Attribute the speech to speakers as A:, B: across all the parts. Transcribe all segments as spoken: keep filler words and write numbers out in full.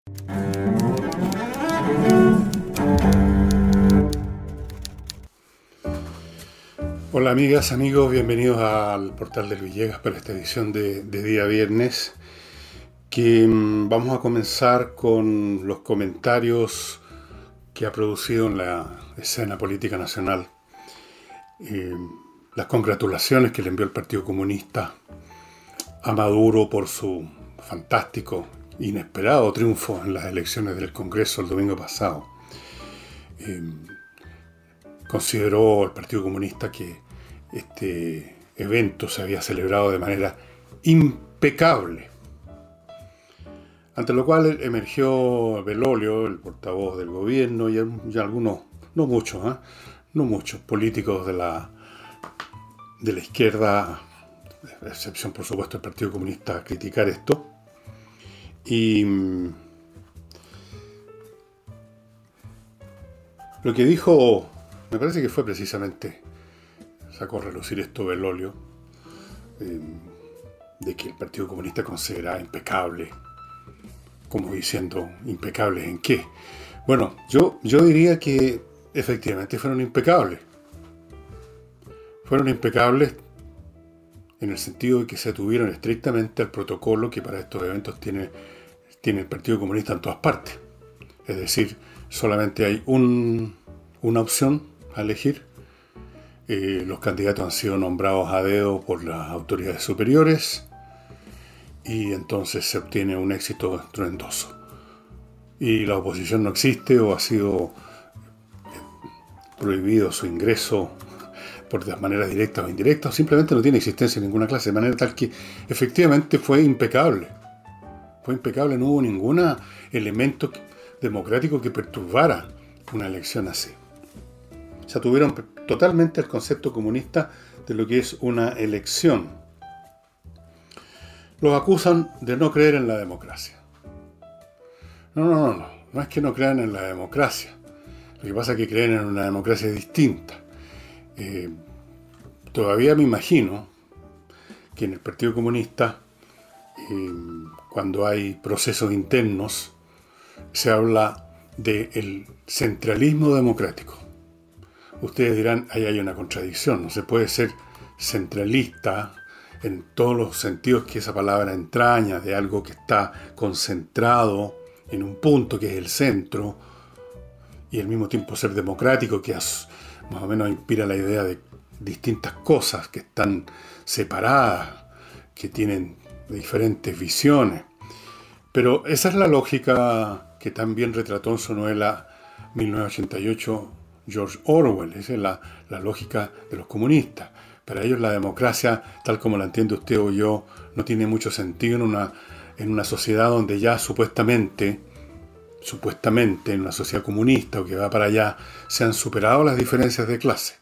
A: Hola amigas, amigos, bienvenidos al portal de Luis Villegas para esta edición de, de día viernes, que mm, vamos a comenzar con los comentarios que ha producido en la escena política nacional, eh, las congratulaciones que le envió el Partido Comunista a Maduro por su fantástico, inesperado triunfo en las elecciones del Congreso el domingo pasado. Eh, Consideró el Partido Comunista que este evento se había celebrado de manera impecable. Ante lo cual emergió Belolio, el portavoz del gobierno, y, y algunos, no muchos, ¿eh? no muchos políticos de la, de la izquierda, a excepción por supuesto del Partido Comunista, a criticar esto. Y lo que dijo, me parece que fue precisamente, sacó a relucir esto Belolio, eh, de que el Partido Comunista consideraba impecable, como diciendo, ¿impecables en qué? Bueno, yo, yo diría que efectivamente fueron impecables. Fueron impecables en el sentido de que se atuvieron estrictamente al protocolo que para estos eventos tiene, tiene el Partido Comunista en todas partes. Es decir, solamente hay un, una opción a elegir. Eh, los candidatos han sido nombrados a dedo por las autoridades superiores y entonces se obtiene un éxito estruendoso. Y la oposición no existe o ha sido prohibido su ingreso por de maneras directas o indirectas, o simplemente no tiene existencia en ninguna clase, de manera tal que efectivamente fue impecable. Fue impecable, no hubo ningún elemento democrático que perturbara una elección así. Se atuvieron totalmente el concepto comunista de lo que es una elección. Los acusan de no creer en la democracia. No, no, no, no, no es que no crean en la democracia. Lo que pasa es que creen en una democracia distinta. Eh, todavía me imagino que en el Partido Comunista, eh, cuando hay procesos internos, se habla del centralismo democrático. Ustedes dirán, ahí hay una contradicción, no se puede ser centralista en todos los sentidos que esa palabra entraña, de algo que está concentrado en un punto que es el centro, y al mismo tiempo ser democrático, que más o menos inspira la idea de distintas cosas que están separadas, que tienen diferentes visiones. Pero esa es la lógica que también retrató en su novela mil novecientos ochenta y ocho George Orwell. Esa es la, la lógica de los comunistas. Para ellos la democracia, tal como la entiende usted o yo, no tiene mucho sentido en una, en una sociedad donde ya supuestamente, supuestamente en una sociedad comunista o que va para allá, se han superado las diferencias de clase.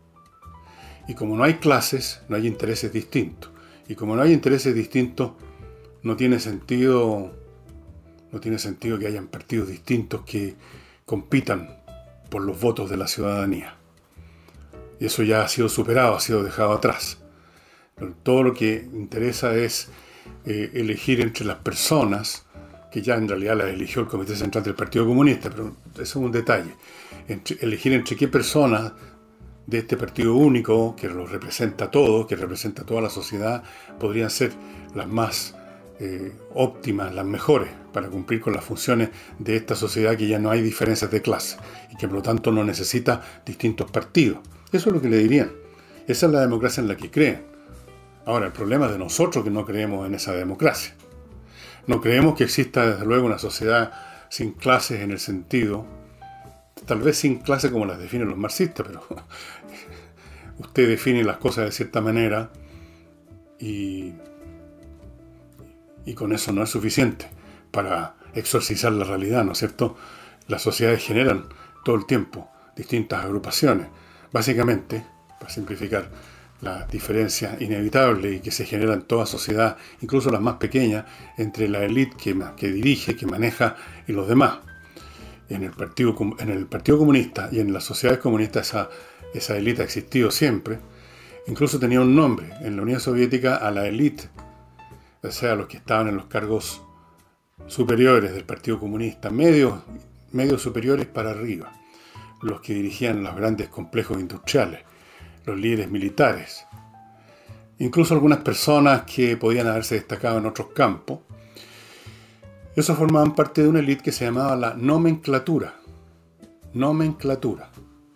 A: Y como no hay clases, no hay intereses distintos. Y como no hay intereses distintos, no tiene sentido, no tiene sentido que hayan partidos distintos que compitan por los votos de la ciudadanía. Y eso ya ha sido superado, ha sido dejado atrás. Pero todo lo que interesa es eh, elegir entre las personas, que ya en realidad las eligió el Comité Central del Partido Comunista, pero eso es un detalle. Entre, elegir entre qué personas de este partido único, que los representa a todos, que representa a toda la sociedad, podrían ser las más eh, óptimas, las mejores, para cumplir con las funciones de esta sociedad que ya no hay diferencias de clase y que por lo tanto no necesita distintos partidos. Eso es lo que le dirían. Esa es la democracia en la que creen. Ahora, el problema es de nosotros que no creemos en esa democracia. No creemos que exista desde luego una sociedad sin clases en el sentido, tal vez sin clases como las definen los marxistas, pero usted define las cosas de cierta manera y, y con eso no es suficiente para exorcizar la realidad, ¿no es cierto? Las sociedades generan todo el tiempo distintas agrupaciones. Básicamente, para simplificar, la diferencia inevitable y que se genera en toda sociedad, incluso las más pequeñas, entre la élite que, que dirige, que maneja y los demás. En el Partido, en el Partido Comunista y en las sociedades comunistas esa, esa élite ha existido siempre. Incluso tenía un nombre. En la Unión Soviética, a la élite, o sea, a los que estaban en los cargos superiores del Partido Comunista, medios, medios superiores para arriba, los que dirigían los grandes complejos industriales, los líderes militares, incluso algunas personas que podían haberse destacado en otros campos. Esos formaban parte de una élite que se llamaba la nomenclatura. Nomenclatura.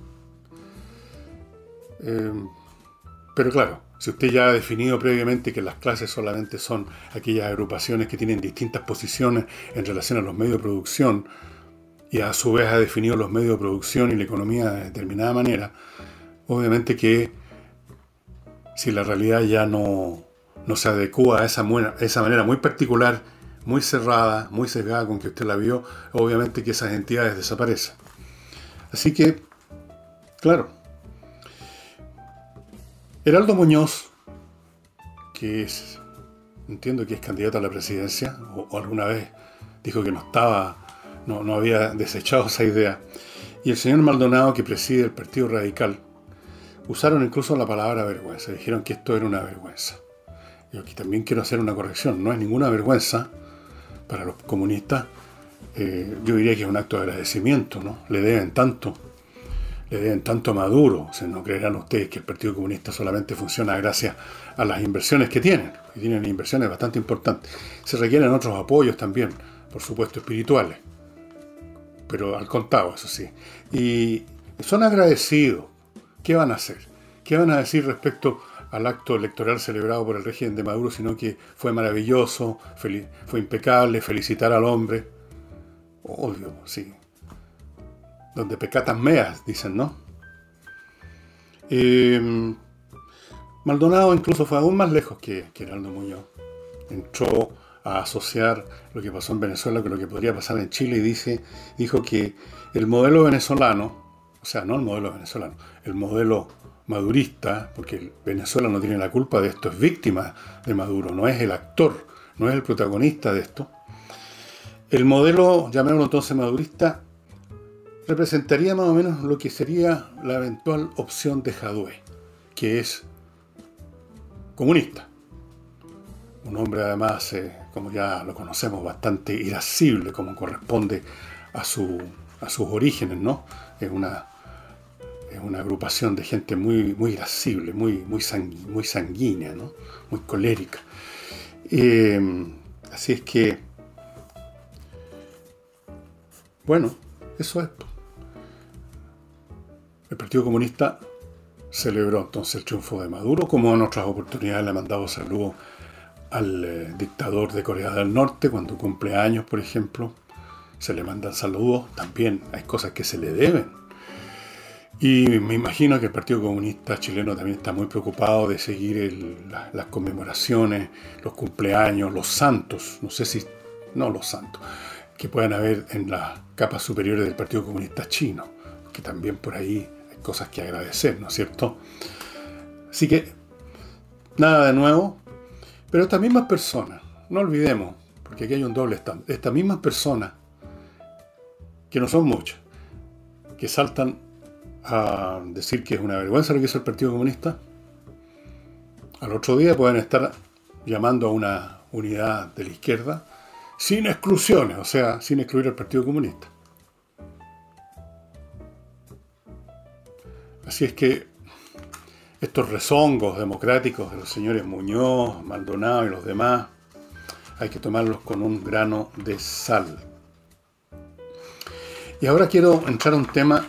A: Eh, pero claro, si usted ya ha definido previamente que las clases solamente son aquellas agrupaciones que tienen distintas posiciones en relación a los medios de producción, y a su vez ha definido los medios de producción y la economía de determinada manera, obviamente que si la realidad ya no, no se adecua a esa, a esa manera muy particular, muy cerrada, muy sesgada con que usted la vio, obviamente que esas entidades desaparecen. Así que, claro, Heraldo Muñoz, que es, entiendo que es candidato a la presidencia, o, o alguna vez dijo que no estaba, no, no había desechado esa idea, y el señor Maldonado, que preside el Partido Radical, usaron incluso la palabra vergüenza, dijeron que esto era una vergüenza. Yo aquí también quiero hacer una corrección, no es ninguna vergüenza para los comunistas, eh, yo diría que es un acto de agradecimiento, ¿no? Le deben tanto, le deben tanto a Maduro, o sea, no creerán ustedes que el Partido Comunista solamente funciona gracias a las inversiones que tienen, y tienen inversiones bastante importantes. Se requieren otros apoyos también, por supuesto espirituales, pero al contado, eso sí. Y son agradecidos. ¿Qué van a hacer? ¿Qué van a decir respecto al acto electoral celebrado por el régimen de Maduro, sino que fue maravilloso, fue impecable, felicitar al hombre? Obvio, sí. Donde pecatas meas, dicen, ¿no? Eh, Maldonado incluso fue aún más lejos que, que Heraldo Muñoz. Entró a asociar lo que pasó en Venezuela con lo que podría pasar en Chile y dice, dijo que el modelo venezolano, o sea, no el modelo venezolano, el modelo madurista, porque Venezuela no tiene la culpa de esto, es víctima de Maduro, no es el actor, no es el protagonista de esto. El modelo, llamémoslo entonces madurista, representaría más o menos lo que sería la eventual opción de Jadwe, que es comunista. Un hombre además, eh, como ya lo conocemos, bastante irascible, como corresponde a, su, a sus orígenes, ¿no? Es una, es una agrupación de gente muy, muy irascible, muy, muy, sangui, muy sanguínea, ¿no? Muy colérica. Eh, así es que, bueno, eso es. El Partido Comunista celebró entonces el triunfo de Maduro, como en otras oportunidades le ha mandado saludos al eh, dictador de Corea del Norte, cuando cumple años, por ejemplo, se le mandan saludos. También hay cosas que se le deben. Y me imagino que el Partido Comunista chileno también está muy preocupado de seguir el, la, las conmemoraciones, los cumpleaños, los santos, no sé si, no los santos, que puedan haber en las capas superiores del Partido Comunista chino, que también por ahí hay cosas que agradecer, ¿no es cierto? Así que, nada de nuevo. Pero estas mismas personas, no olvidemos, porque aquí hay un doble estándar, estas mismas personas, que no son muchas, que saltan a decir que es una vergüenza lo que hizo el Partido Comunista, al otro día pueden estar llamando a una unidad de la izquierda sin exclusiones, o sea, sin excluir al Partido Comunista. Así es que estos rezongos democráticos de los señores Muñoz, Maldonado y los demás, hay que tomarlos con un grano de sal. Y ahora quiero entrar a un tema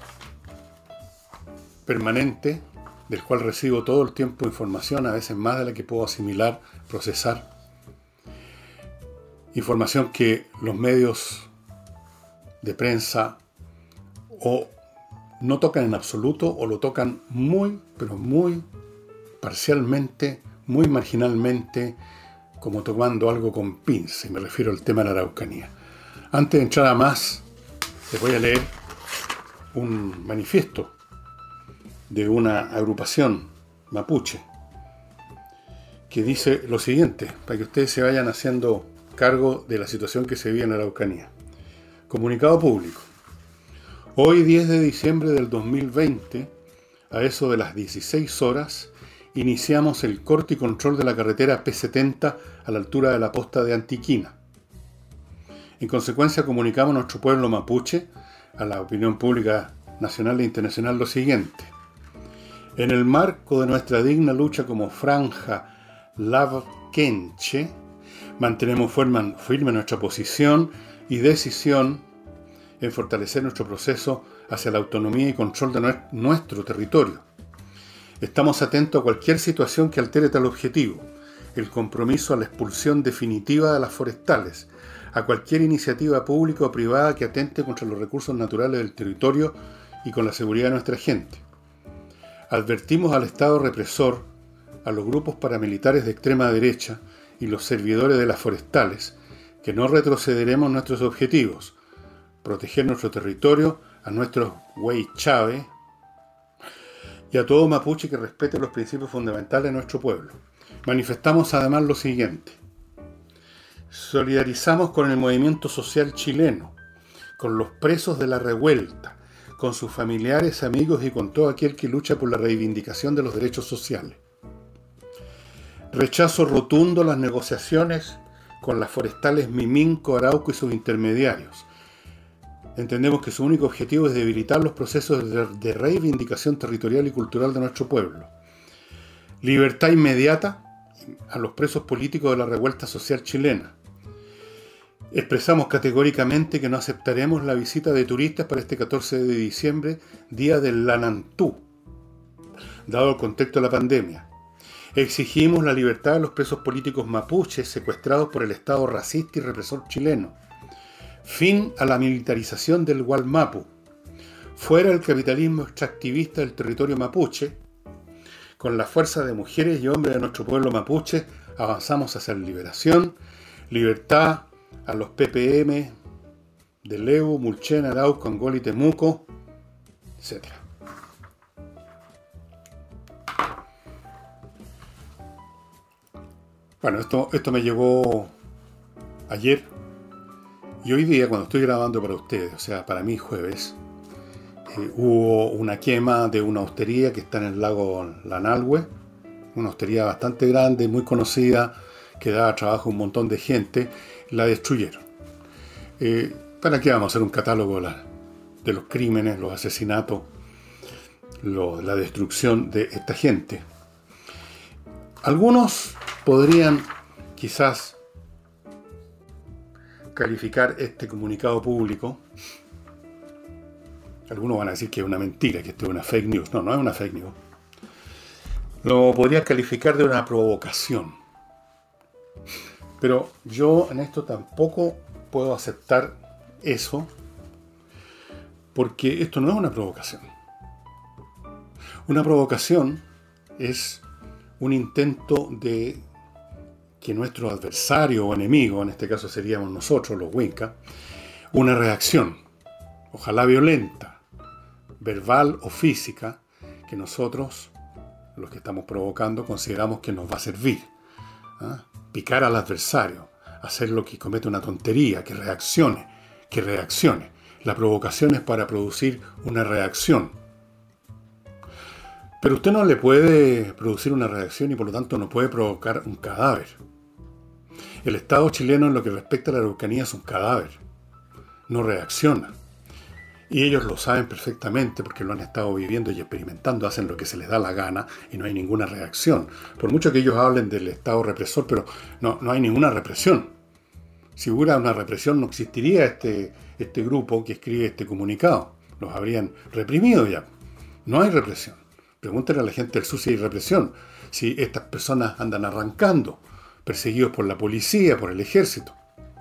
A: permanente, del cual recibo todo el tiempo información, a veces más de la que puedo asimilar, procesar. Información que los medios de prensa o no tocan en absoluto o lo tocan muy, pero muy parcialmente, muy marginalmente, como tomando algo con pinza, y me refiero al tema de la Araucanía. Antes de entrar a más, les voy a leer un manifiesto de una agrupación mapuche que dice lo siguiente, para que ustedes se vayan haciendo cargo de la situación que se vive en la Araucanía. Comunicado público. Hoy, diez de diciembre del dos mil veinte, a eso de las dieciséis horas, iniciamos el corte y control de la carretera P setenta a la altura de la posta de Antiquina. En consecuencia, comunicamos a nuestro pueblo mapuche, a la opinión pública nacional e internacional, lo siguiente. En el marco de nuestra digna lucha como franja Lavquenche, mantenemos firme, firme nuestra posición y decisión en fortalecer nuestro proceso hacia la autonomía y control de nuestro territorio. Estamos atentos a cualquier situación que altere tal objetivo, el compromiso a la expulsión definitiva de las forestales, a cualquier iniciativa pública o privada que atente contra los recursos naturales del territorio y con la seguridad de nuestra gente. Advertimos al Estado represor, a los grupos paramilitares de extrema derecha y los servidores de las forestales, que no retrocederemos nuestros objetivos, proteger nuestro territorio, a nuestros Weichave y a todo mapuche que respete los principios fundamentales de nuestro pueblo. Manifestamos además lo siguiente. Solidarizamos con el movimiento social chileno, con los presos de la revuelta, con sus familiares, amigos y con todo aquel que lucha por la reivindicación de los derechos sociales. Rechazo rotundo las negociaciones con las forestales Miminco, Arauco y sus intermediarios. Entendemos que su único objetivo es debilitar los procesos de, de reivindicación territorial y cultural de nuestro pueblo. Libertad inmediata a los presos políticos de la revuelta social chilena. Expresamos categóricamente que no aceptaremos la visita de turistas para este catorce de diciembre, día del Lanantú, dado el contexto de la pandemia. Exigimos la libertad de los presos políticos mapuches secuestrados por el Estado racista y represor chileno. Fin a la militarización del Gualmapu. Fuera el capitalismo extractivista del territorio mapuche. Con la fuerza de mujeres y hombres de nuestro pueblo mapuche avanzamos hacia la liberación, libertad a los P P M de Leu, Mulchen, Arauco, Angol y Temuco, etcétera. Bueno, esto, esto me llegó ayer. Y hoy día, cuando estoy grabando para ustedes, o sea, para mí jueves, eh, hubo una quema de una hostería que está en el lago Lanalhue, una hostería bastante grande, muy conocida, que daba trabajo a un montón de gente, la destruyeron. Eh, ¿Para qué vamos a hacer un catálogo de, la, de los crímenes, los asesinatos, lo, la destrucción de esta gente? Algunos podrían quizás calificar este comunicado público. Algunos van a decir que es una mentira, que esto es una fake news. No, no es una fake news. Lo podría calificar de una provocación. Pero yo en esto tampoco puedo aceptar eso, porque esto no es una provocación. Una provocación es un intento de que nuestro adversario o enemigo, en este caso seríamos nosotros, los Winca, una reacción, ojalá violenta, verbal o física, que nosotros, los que estamos provocando, consideramos que nos va a servir. ¿Ah? Picar al adversario, hacer lo que comete una tontería, que reaccione, que reaccione. La provocación es para producir una reacción. Pero usted no le puede producir una reacción y por lo tanto no puede provocar un cadáver. El Estado chileno en lo que respecta a la Araucanía es un cadáver. No reacciona. Y ellos lo saben perfectamente porque lo han estado viviendo y experimentando, hacen lo que se les da la gana y no hay ninguna reacción. Por mucho que ellos hablen del Estado represor, pero no, no hay ninguna represión. Si hubiera una represión no existiría este, este grupo que escribe este comunicado. Los habrían reprimido ya. No hay represión. Pregúntenle a la gente del sur si hay represión. Si estas personas andan arrancando, perseguidos por la policía, por el ejército.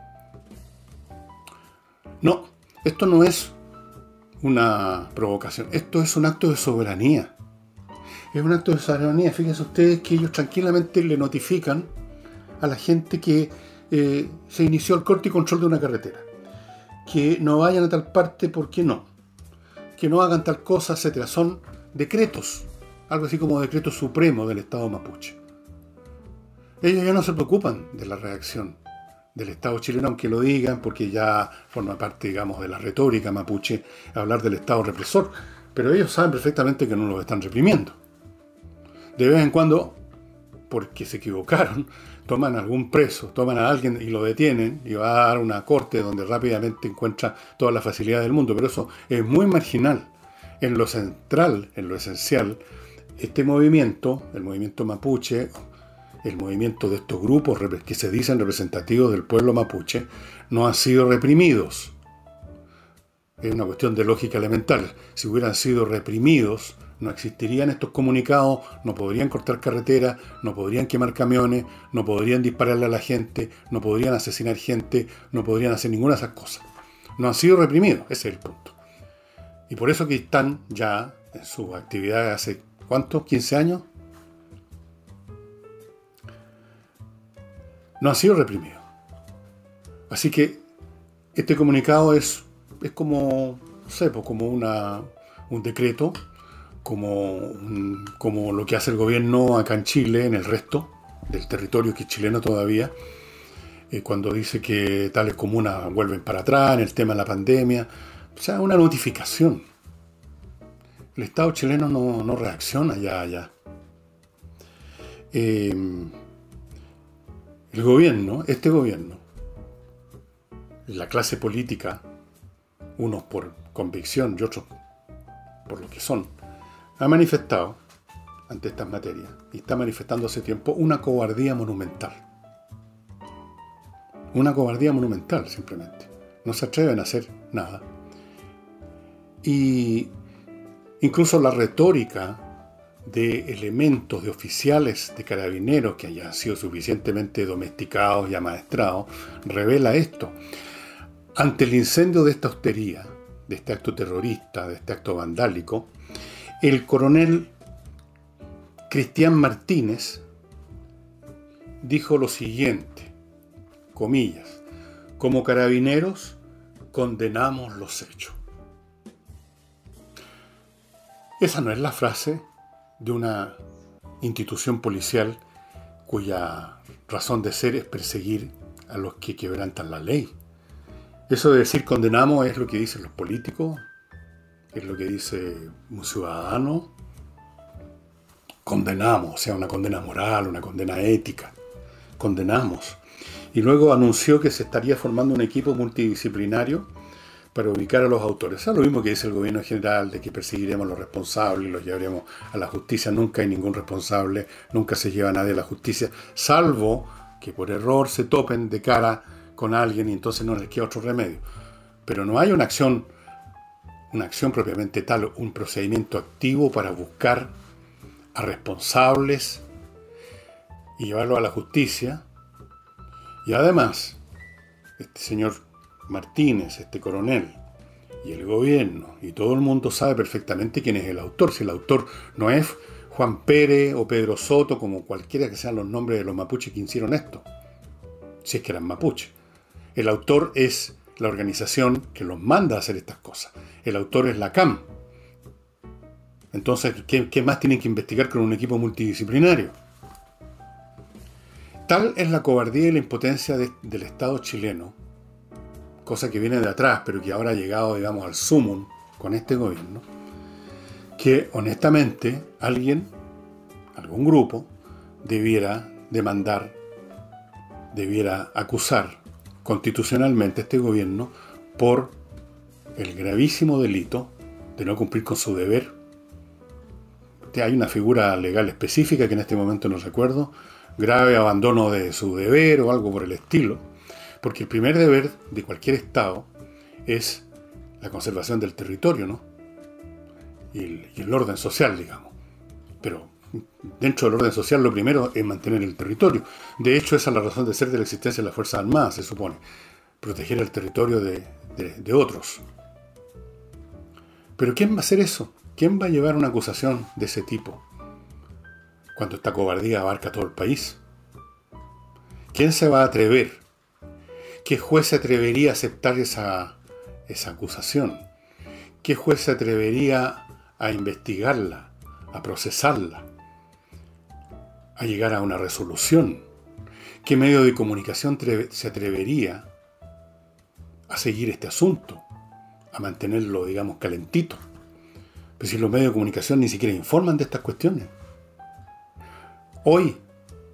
A: No, esto no es una provocación. Esto es un acto de soberanía. Es un acto de soberanía. Fíjense ustedes que ellos tranquilamente le notifican a la gente que eh, se inició el corte y control de una carretera. Que no vayan a tal parte porque no. Que no hagan tal cosa, etcétera. Son decretos. Algo así como decreto supremo del Estado mapuche. Ellos ya no se preocupan de la reacción del Estado chileno, aunque lo digan, porque ya forma parte, digamos, de la retórica mapuche hablar del Estado represor, pero ellos saben perfectamente que no lo están reprimiendo. De vez en cuando porque se equivocaron, toman a algún preso, toman a alguien y lo detienen y va a dar una corte donde rápidamente encuentra todas las facilidades del mundo. Pero eso es muy marginal. En lo central, en lo esencial, este movimiento, el movimiento mapuche, el movimiento de estos grupos que se dicen representativos del pueblo mapuche, no han sido reprimidos. Es una cuestión de lógica elemental. Si hubieran sido reprimidos, no existirían estos comunicados, no podrían cortar carreteras, no podrían quemar camiones, no podrían dispararle a la gente, no podrían asesinar gente, no podrían hacer ninguna de esas cosas. No han sido reprimidos, ese es el punto. Y por eso que están ya en sus actividades hace, ¿cuántos? ¿quince años? No han sido reprimidos. Así que este comunicado es, es como, no sé, pues como una, un decreto, como, un, como lo que hace el gobierno acá en Chile, en el resto del territorio que es chileno todavía, eh, cuando dice que tales comunas vuelven para atrás en el tema de la pandemia. O sea, una notificación. El Estado chileno no, no reacciona ya allá. Eh, el gobierno, este gobierno, la clase política, unos por convicción y otros por lo que son, ha manifestado ante estas materias, y está manifestando hace tiempo, una cobardía monumental. Una cobardía monumental, simplemente. No se atreven a hacer nada. Y incluso la retórica de elementos, de oficiales, de carabineros que hayan sido suficientemente domesticados y amaestrados, revela esto. Ante el incendio de esta hostería, de este acto terrorista, de este acto vandálico, el coronel Cristian Martínez dijo lo siguiente, comillas, como carabineros condenamos los hechos. Esa no es la frase de una institución policial cuya razón de ser es perseguir a los que quebrantan la ley. Eso de decir condenamos es lo que dicen los políticos, es lo que dice un ciudadano. Condenamos, o sea, una condena moral, una condena ética. Condenamos. Y luego anunció que se estaría formando un equipo multidisciplinario para ubicar a los autores. Es lo mismo que dice el gobierno general, de que perseguiremos a los responsables y los llevaremos a la justicia. Nunca hay ningún responsable, nunca se lleva a nadie a la justicia, salvo que por error se topen de cara con alguien y entonces no les queda otro remedio. Pero no hay una acción, una acción propiamente tal, un procedimiento activo para buscar a responsables y llevarlos a la justicia. Y además, este señor Martínez, este coronel, y el gobierno, y todo el mundo sabe perfectamente quién es el autor. Si el autor no es Juan Pérez o Pedro Soto, como cualquiera que sean los nombres de los mapuches que hicieron esto, si es que eran mapuches. El autor es la organización que los manda a hacer estas cosas. El autor es la C A M. Entonces, ¿qué, qué más tienen que investigar con un equipo multidisciplinario? Tal es la cobardía y la impotencia de, del Estado chileno, cosa que viene de atrás, pero que ahora ha llegado, digamos, al sumum con este gobierno, que honestamente alguien, algún grupo, debiera demandar, debiera acusar constitucionalmente a este gobierno por el gravísimo delito de no cumplir con su deber. Hay una figura legal específica que en este momento no recuerdo, grave abandono de su deber o algo por el estilo, porque el primer deber de cualquier Estado es la conservación del territorio, ¿no? Y el, y el orden social, digamos. Pero dentro del orden social lo primero es mantener el territorio. De hecho, esa es la razón de ser de la existencia de las Fuerzas Armadas, se supone. Proteger el territorio de, de, de otros. Pero ¿quién va a hacer eso? ¿Quién va a llevar una acusación de ese tipo cuando esta cobardía abarca todo el país? ¿Quién se va a atrever? ¿Qué juez se atrevería a aceptar esa, esa acusación? ¿Qué juez se atrevería a investigarla, a procesarla, a llegar a una resolución? ¿Qué medio de comunicación se atrevería a seguir este asunto, a mantenerlo, digamos, calentito? Pero si los medios de comunicación ni siquiera informan de estas cuestiones. Hoy,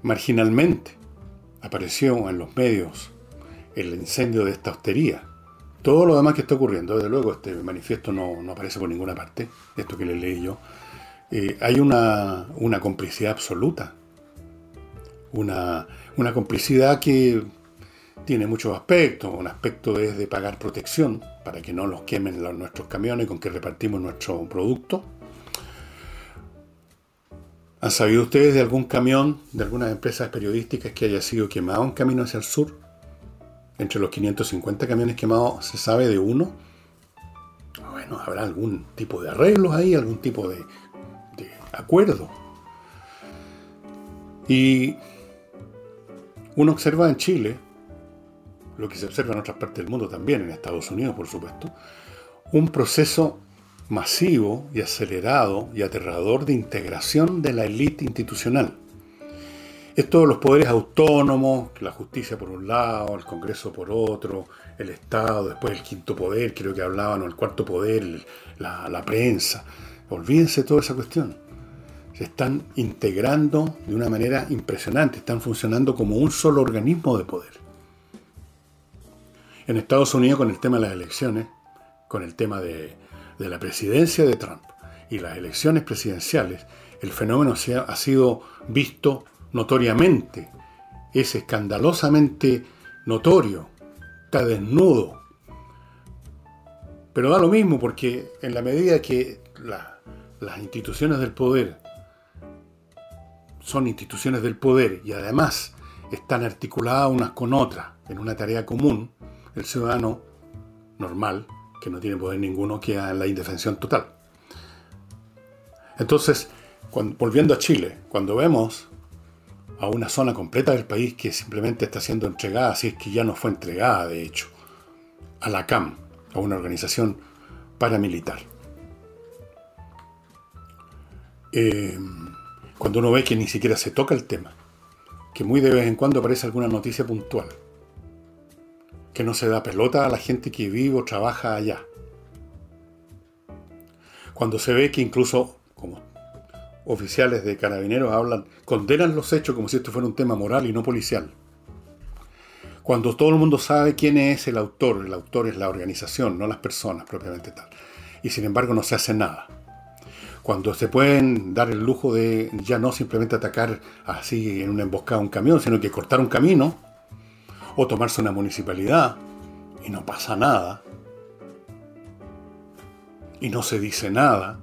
A: marginalmente apareció en los medios el incendio de esta hostería. Todo lo demás que está ocurriendo, desde luego este manifiesto no, no aparece por ninguna parte, esto que le leí yo, eh, hay una, una complicidad absoluta, una, una complicidad que tiene muchos aspectos. Un aspecto es de pagar protección para que no los quemen los, nuestros camiones con que repartimos nuestro producto. ¿Han sabido ustedes de algún camión, de algunas empresas periodísticas que haya sido quemado en camino hacia el sur? Entre los quinientos cincuenta camiones quemados, ¿se sabe de uno? Bueno, habrá algún tipo de arreglos ahí, algún tipo de, de acuerdo. Y uno observa en Chile, lo que se observa en otras partes del mundo también, en Estados Unidos por supuesto, un proceso masivo y acelerado y aterrador de integración de la élite institucional. Esto de los poderes autónomos, la justicia por un lado, el Congreso por otro, el Estado, después el quinto poder, creo que hablaban, o el cuarto poder, la, la prensa. Olvídense de toda esa cuestión. Se están integrando de una manera impresionante, están funcionando como un solo organismo de poder. En Estados Unidos, con el tema de las elecciones, con el tema de, de la presidencia de Trump y las elecciones presidenciales, el fenómeno se ha, ha sido visto notoriamente, es escandalosamente notorio, está desnudo. Pero da lo mismo, porque en la medida que la, las instituciones del poder son instituciones del poder y además están articuladas unas con otras en una tarea común, el ciudadano normal, que no tiene poder ninguno, queda en la indefensión total. Entonces, cuando, volviendo a Chile, cuando vemos a una zona completa del país que simplemente está siendo entregada, si es que ya no fue entregada, de hecho, a la C A M, a una organización paramilitar. Eh, cuando uno ve que ni siquiera se toca el tema, que muy de vez en cuando aparece alguna noticia puntual, que no se da pelota a la gente que vive o trabaja allá. Cuando se ve que incluso, como oficiales de carabineros hablan, condenan los hechos como si esto fuera un tema moral y no policial. Cuando todo el mundo sabe quién es el autor, el autor es la organización, no las personas propiamente tal. Y sin embargo no se hace nada. Cuando se pueden dar el lujo de ya no simplemente atacar así en una emboscada un camión, sino que cortar un camino, o tomarse una municipalidad, y no pasa nada, y no se dice nada,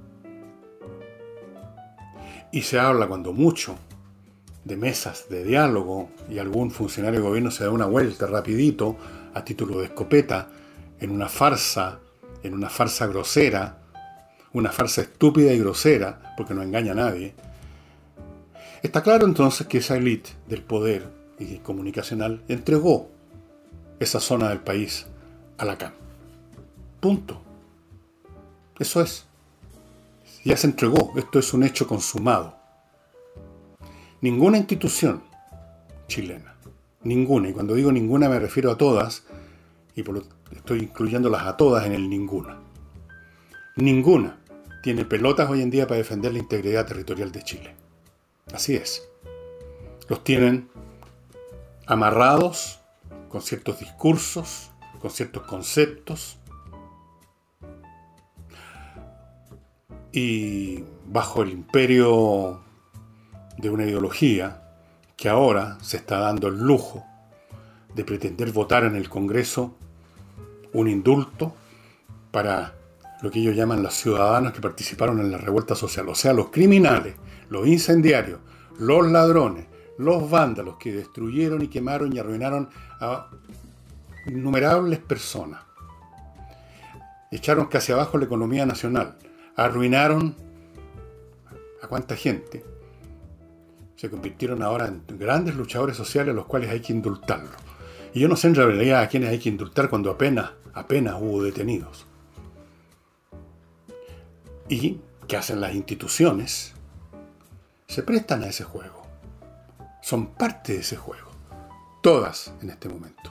A: y se habla cuando mucho de mesas de diálogo y algún funcionario de gobierno se da una vuelta rapidito a título de escopeta en una farsa, en una farsa grosera, una farsa estúpida y grosera, porque no engaña a nadie. Está claro entonces que esa élite del poder y comunicacional entregó esa zona del país a la C A M. Punto. Eso es. Ya se entregó. Esto es un hecho consumado. Ninguna institución chilena, ninguna, y cuando digo ninguna me refiero a todas, y por lo, estoy incluyéndolas a todas en el ninguna. Ninguna tiene pelotas hoy en día para defender la integridad territorial de Chile. Así es. Los tienen amarrados con ciertos discursos, con ciertos conceptos, y bajo el imperio de una ideología que ahora se está dando el lujo de pretender votar en el Congreso un indulto para lo que ellos llaman los ciudadanos que participaron en la revuelta social, o sea, los criminales, los incendiarios, los ladrones, los vándalos que destruyeron y quemaron y arruinaron a innumerables personas. Echaron casi abajo la economía nacional, arruinaron a cuánta gente. Se convirtieron ahora en grandes luchadores sociales a los cuales hay que indultarlos. Y yo no sé en realidad a quiénes hay que indultar cuando apenas, apenas hubo detenidos. ¿Y qué hacen las instituciones? Se prestan a ese juego. Son parte de ese juego. Todas en este momento.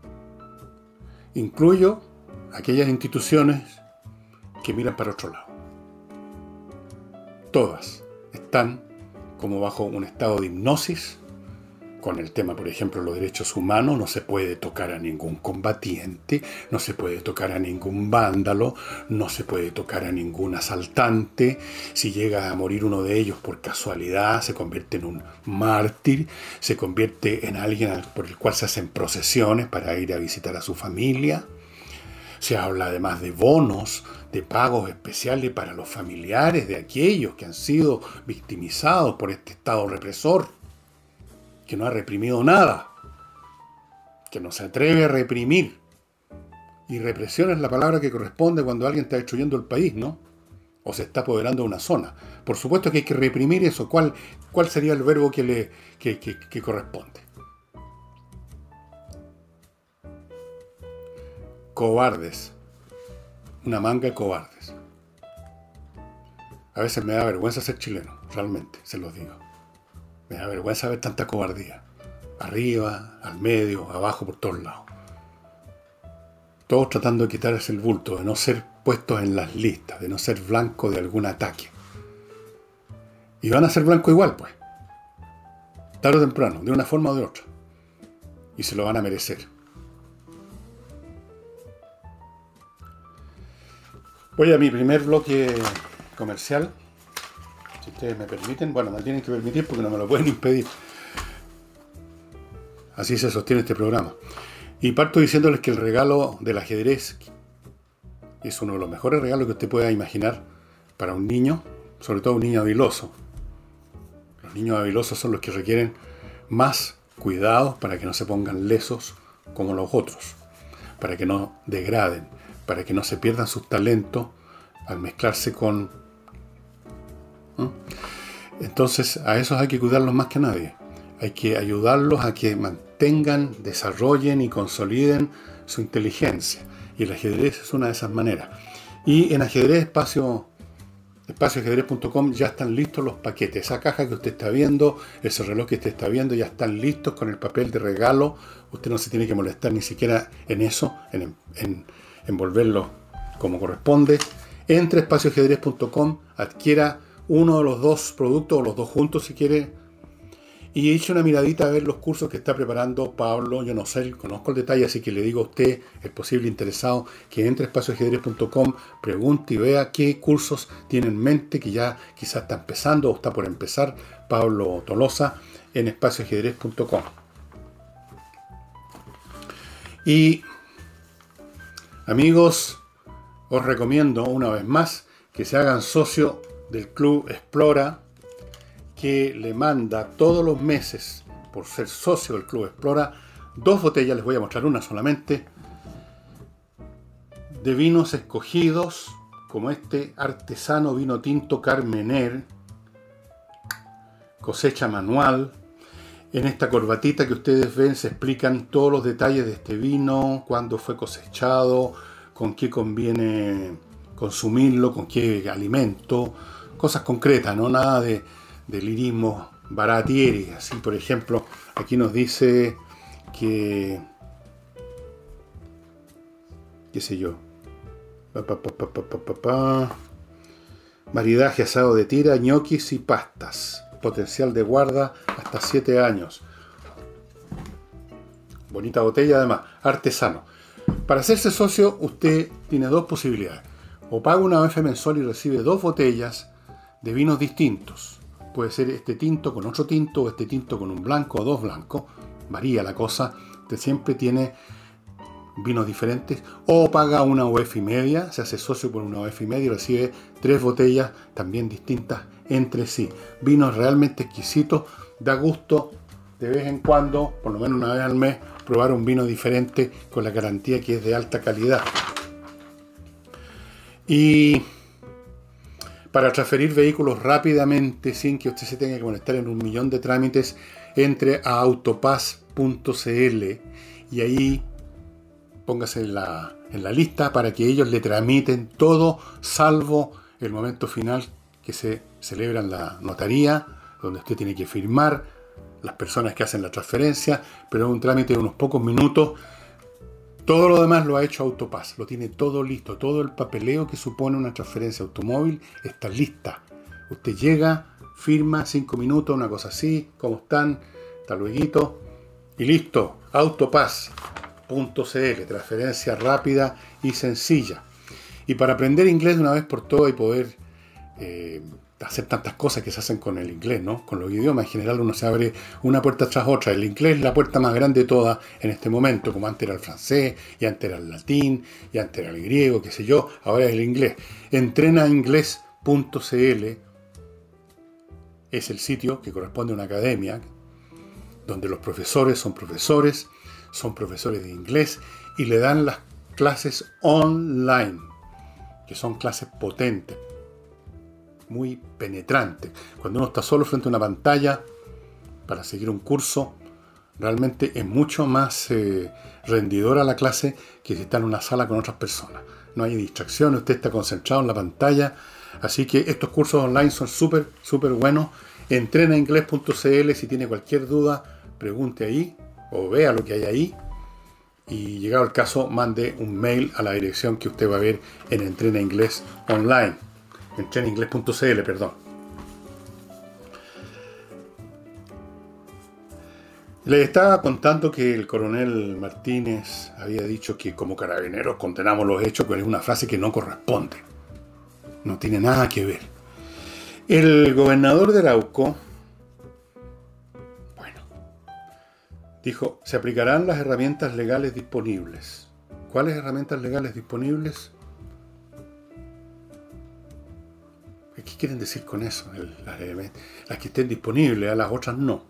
A: Incluyo aquellas instituciones que miran para otro lado. Todas están como bajo un estado de hipnosis con el tema, por ejemplo, los derechos humanos. No se puede tocar a ningún combatiente, no se puede tocar a ningún vándalo, no se puede tocar a ningún asaltante. Si llega a morir uno de ellos por casualidad, se convierte en un mártir, se convierte en alguien por el cual se hacen procesiones para ir a visitar a su familia. Se habla además de bonos, de pagos especiales para los familiares de aquellos que han sido victimizados por este Estado represor, que no ha reprimido nada, que no se atreve a reprimir. Y represión es la palabra que corresponde cuando alguien está destruyendo el país, ¿no? O se está apoderando de una zona. Por supuesto que hay que reprimir eso. ¿Cuál, cuál sería el verbo que, le, que, que, que corresponde? Cobardes. Una manga de cobardes. A veces me da vergüenza ser chileno, realmente, se los digo. Me da vergüenza ver tanta cobardía. Arriba, al medio, abajo, por todos lados. Todos tratando de quitarse el bulto, de no ser puestos en las listas, de no ser blanco de algún ataque. Y van a ser blanco igual, pues. Tarde o temprano, de una forma o de otra. Y se lo van a merecer. Voy a mi primer bloque comercial. Si ustedes me permiten. Bueno, me tienen que permitir porque no me lo pueden impedir. Así se sostiene este programa. Y parto diciéndoles que el regalo del ajedrez es uno de los mejores regalos que usted pueda imaginar para un niño, sobre todo un niño habiloso. Los niños habilosos son los que requieren más cuidados para que no se pongan lesos como los otros, para que no degraden, para que no se pierdan sus talentos al mezclarse con... ¿Mm? Entonces a esos hay que cuidarlos más que nadie. Hay que ayudarlos a que mantengan, desarrollen y consoliden su inteligencia. Y el ajedrez es una de esas maneras. Y en ajedrez espacio, espacio ajedrez punto com ya están listos los paquetes. Esa caja que usted está viendo, ese reloj que usted está viendo, ya están listos con el papel de regalo. Usted no se tiene que molestar ni siquiera en eso, en, en envolverlo como corresponde. Entre a espacio ajedrez punto com, adquiera uno de los dos productos, o los dos juntos si quiere, y eche una miradita a ver los cursos que está preparando Pablo. Yo no sé, conozco el detalle, así que le digo a usted, el posible interesado, que entre a espacio ajedrez punto com, pregunte y vea qué cursos tiene en mente, que ya quizás está empezando o está por empezar Pablo Tolosa en espacio ajedrez punto com. Y amigos, os recomiendo una vez más que se hagan socio del Club Explora, que le manda todos los meses, por ser socio del Club Explora, dos botellas, les voy a mostrar una solamente, de vinos escogidos, como este artesano vino tinto Carmener, cosecha manual. En esta corbatita que ustedes ven se explican todos los detalles de este vino, cuándo fue cosechado, con qué conviene consumirlo, con qué alimento, cosas concretas, no nada de, de lirismo baratieri. Así, por ejemplo, aquí nos dice que, qué sé yo, pa, pa, pa, pa, pa, pa, pa, pa. maridaje asado de tira, ñoquis y pastas. Potencial de guarda hasta siete años. Bonita botella además, artesano. Para hacerse socio usted tiene dos posibilidades. O paga una O F mensual y recibe dos botellas de vinos distintos. Puede ser este tinto con otro tinto, o este tinto con un blanco o dos blancos. Varía la cosa. Usted siempre tiene vinos diferentes. O paga una O F y media, se hace socio por una O F y media y recibe tres botellas también distintas entre sí. Vinos realmente exquisitos. Da gusto de vez en cuando, por lo menos una vez al mes, probar un vino diferente con la garantía que es de alta calidad. Y para transferir vehículos rápidamente, sin que usted se tenga que conectar en un millón de trámites, entre a autopass punto c l y ahí póngase en la, en la lista para que ellos le tramiten todo, salvo el momento final que se celebra en la notaría, donde usted tiene que firmar, las personas que hacen la transferencia, pero es un trámite de unos pocos minutos. Todo lo demás lo ha hecho Autopass, lo tiene todo listo, todo el papeleo que supone una transferencia automóvil está lista. Usted llega, firma, cinco minutos, una cosa así, ¿cómo están? Hasta luego. Y listo. Autopass punto cl. Transferencia rápida y sencilla. Y para aprender inglés de una vez por todas y poder eh, hacer tantas cosas que se hacen con el inglés, ¿no? Con los idiomas en general uno se abre una puerta tras otra. El inglés es la puerta más grande de todas en este momento, como antes era el francés, y antes era el latín, y antes era el griego, qué sé yo, ahora es el inglés. entrena inglés punto cl es el sitio que corresponde a una academia donde los profesores son profesores, son profesores de inglés y le dan las clases online, que son clases potentes, muy penetrantes. Cuando uno está solo frente a una pantalla para seguir un curso, realmente es mucho más eh, rendidora la clase que si está en una sala con otras personas. No hay distracciones, usted está concentrado en la pantalla. Así que estos cursos online son súper, súper buenos. entrena inglés punto cl. Si tiene cualquier duda, pregunte ahí o vea lo que hay ahí. Y llegado el caso, mande un mail a la dirección que usted va a ver en Entrena Inglés Online. entrena inglés punto cl, perdón. Les estaba contando que el coronel Martínez había dicho que como carabineros condenamos los hechos, pero es una frase que no corresponde. No tiene nada que ver. El gobernador de Arauco, bueno, dijo, se aplicarán las herramientas legales disponibles. ¿Cuáles herramientas legales disponibles? ¿Qué quieren decir con eso? Las, las que estén disponibles, a las otras no.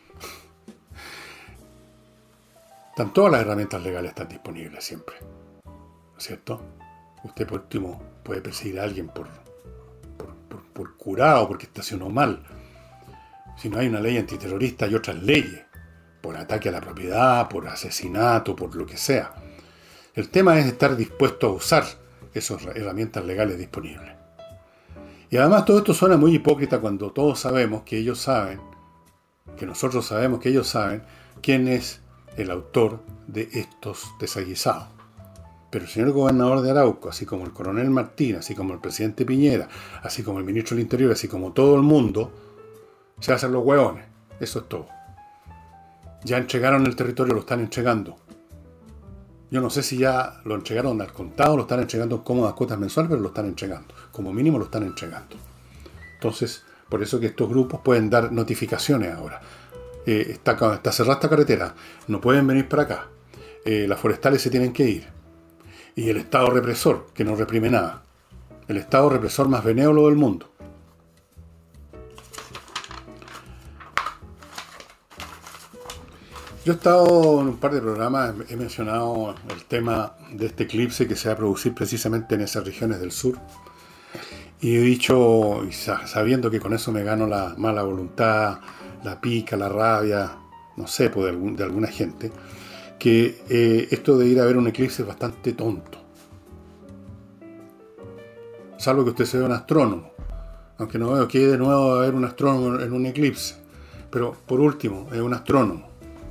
A: Están todas las herramientas legales están disponibles siempre, ¿no es cierto? Usted por último puede perseguir a alguien por, por, por, por curado, porque estacionó mal. Si no hay una ley antiterrorista, hay otras leyes, por ataque a la propiedad, por asesinato, por lo que sea. El tema es estar dispuesto a usar esas herramientas legales disponibles. Y además todo esto suena muy hipócrita cuando todos sabemos que ellos saben, que nosotros sabemos que ellos saben quién es el autor de estos desaguisados. Pero el señor gobernador de Arauco, así como el coronel Martín, así como el presidente Piñera, así como el ministro del Interior, así como todo el mundo, se hacen los hueones. Eso es todo. Ya entregaron el territorio, lo están entregando. Yo no sé si ya lo entregaron al contado, lo están entregando en cómodas cuotas mensuales, pero lo están entregando. Como mínimo lo están entregando. Entonces, por eso que estos grupos pueden dar notificaciones ahora. Eh, está, está cerrada esta carretera, no pueden venir para acá. Eh, las forestales se tienen que ir. Y el Estado represor, que no reprime nada. El Estado represor más benévolo del mundo. Yo he estado en un par de programas, he mencionado el tema de este eclipse que se va a producir precisamente en esas regiones del sur. Y he dicho, sabiendo que con eso me gano la mala voluntad, la pica, la rabia, no sé, pues de, algún, de alguna gente, que eh, esto de ir a ver un eclipse es bastante tonto. Salvo que usted sea un astrónomo. Aunque no veo que de nuevo a ver un astrónomo en un eclipse. Pero por último, es un astrónomo.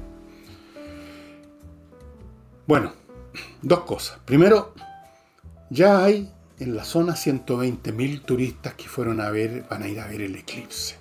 A: Bueno, dos cosas. Primero, ya hay en la zona ciento veinte mil turistas que fueron a ver, van a ir a ver el eclipse.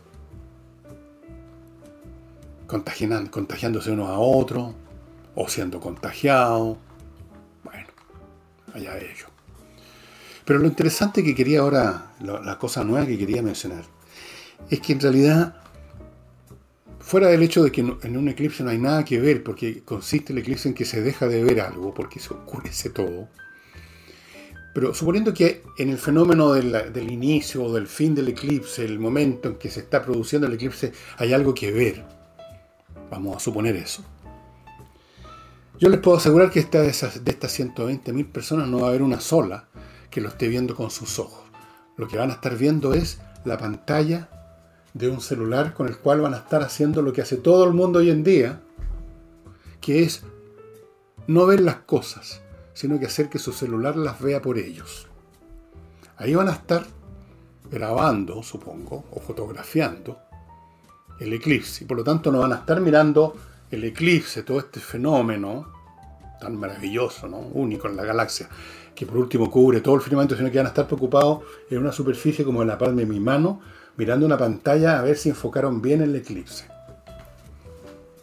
A: Contagiando, contagiándose unos a otros, o siendo contagiados. Bueno, allá ellos. Pero lo interesante que quería ahora, la cosa nueva que quería mencionar, es que en realidad, fuera del hecho de que en un eclipse no hay nada que ver, porque consiste el eclipse en que se deja de ver algo, porque se oscurece todo. Pero suponiendo que en el fenómeno del, del inicio o del fin del eclipse, el momento en que se está produciendo el eclipse, hay algo que ver. Vamos a suponer eso. Yo les puedo asegurar que esta, de, esas, de estas ciento veinte mil personas no va a haber una sola que lo esté viendo con sus ojos. Lo que van a estar viendo es la pantalla de un celular con el cual van a estar haciendo lo que hace todo el mundo hoy en día, que es no ver las cosas, sino que hacer que su celular las vea por ellos. Ahí van a estar grabando, supongo, o fotografiando el eclipse, y por lo tanto no van a estar mirando el eclipse, todo este fenómeno tan maravilloso, ¿no? Único en la galaxia, que por último cubre todo el firmamento, sino que van a estar preocupados en una superficie como en la palma de mi mano, mirando una pantalla a ver si enfocaron bien el eclipse.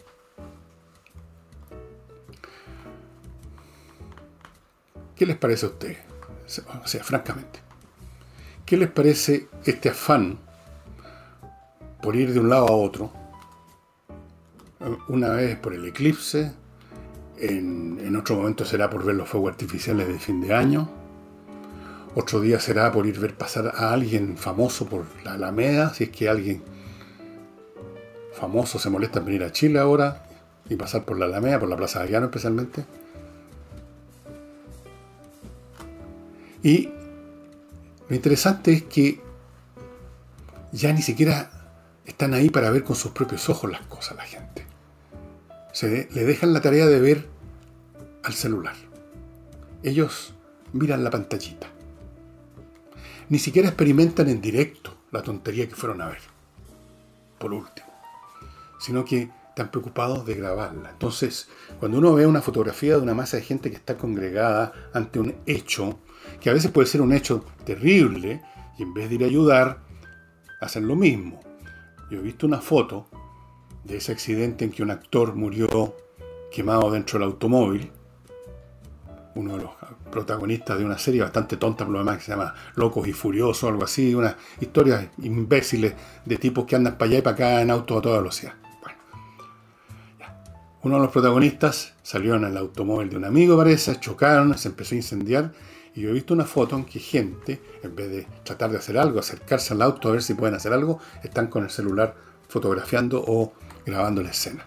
A: ¿Qué les parece a ustedes? O sea, francamente, ¿qué les parece este afán por ir de un lado a otro? Una vez por el eclipse, en, en otro momento será por ver los fuegos artificiales de fin de año, otro día será por ir a ver pasar a alguien famoso por la Alameda, si es que alguien famoso se molesta en venir a Chile ahora y pasar por la Alameda, por la Plaza de Baquedano especialmente. Y lo interesante es que ya ni siquiera están ahí para ver con sus propios ojos las cosas la gente. Se de, le dejan la tarea de ver al celular. Ellos miran la pantallita. Ni siquiera experimentan en directo la tontería que fueron a ver, por último, sino que están preocupados de grabarla. Entonces, cuando uno ve una fotografía de una masa de gente que está congregada ante un hecho, que a veces puede ser un hecho terrible, y en vez de ir a ayudar, hacen lo mismo. Yo he visto una foto de ese accidente en que un actor murió quemado dentro del automóvil, uno de los protagonistas de una serie bastante tonta por lo demás que se llama Locos y Furiosos, algo así, unas historias imbéciles de tipos que andan para allá y para acá en autos a toda velocidad. Bueno, ya. Uno de los protagonistas salió en el automóvil de un amigo, parece, chocaron, se empezó a incendiar, y yo he visto una foto en que gente, en vez de tratar de hacer algo, acercarse al auto a ver si pueden hacer algo, están con el celular fotografiando o grabando la escena.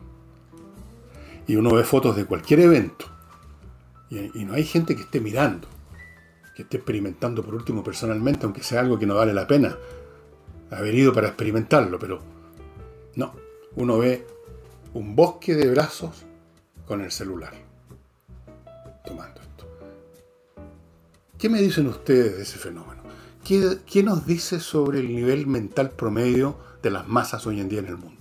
A: Y uno ve fotos de cualquier evento, y, y no hay gente que esté mirando, que esté experimentando por último personalmente, aunque sea algo que no vale la pena haber ido para experimentarlo, pero no, uno ve un bosque de brazos con el celular tomando esto. ¿Qué me dicen ustedes de ese fenómeno? ¿Qué, qué nos dice sobre el nivel mental promedio de las masas hoy en día en el mundo?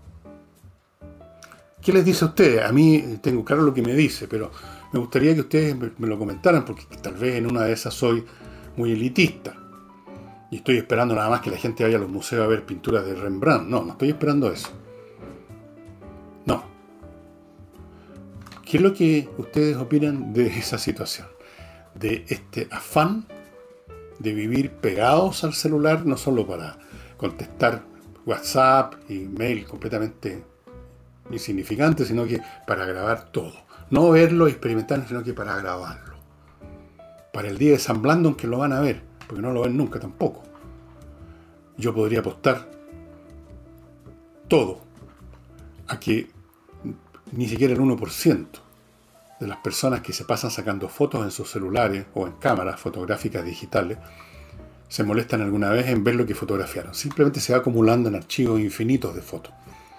A: ¿Qué les dice a ustedes? A mí tengo claro lo que me dice, pero me gustaría que ustedes me, me lo comentaran, porque tal vez en una de esas soy muy elitista y estoy esperando nada más que la gente vaya a los museos a ver pinturas de Rembrandt. No, no estoy esperando eso. No. ¿Qué es lo que ustedes opinan de esa situación? De este afán de vivir pegados al celular, no solo para contestar WhatsApp y mail completamente insignificantes, sino que para grabar todo. No verlo y experimentarlo, sino que para grabarlo. Para el día de San Blandón, que lo van a ver, porque no lo ven nunca tampoco. Yo podría apostar todo a que ni siquiera el uno por ciento de las personas que se pasan sacando fotos en sus celulares o en cámaras fotográficas digitales se molestan alguna vez en ver lo que fotografiaron. Simplemente se va acumulando en archivos infinitos de fotos.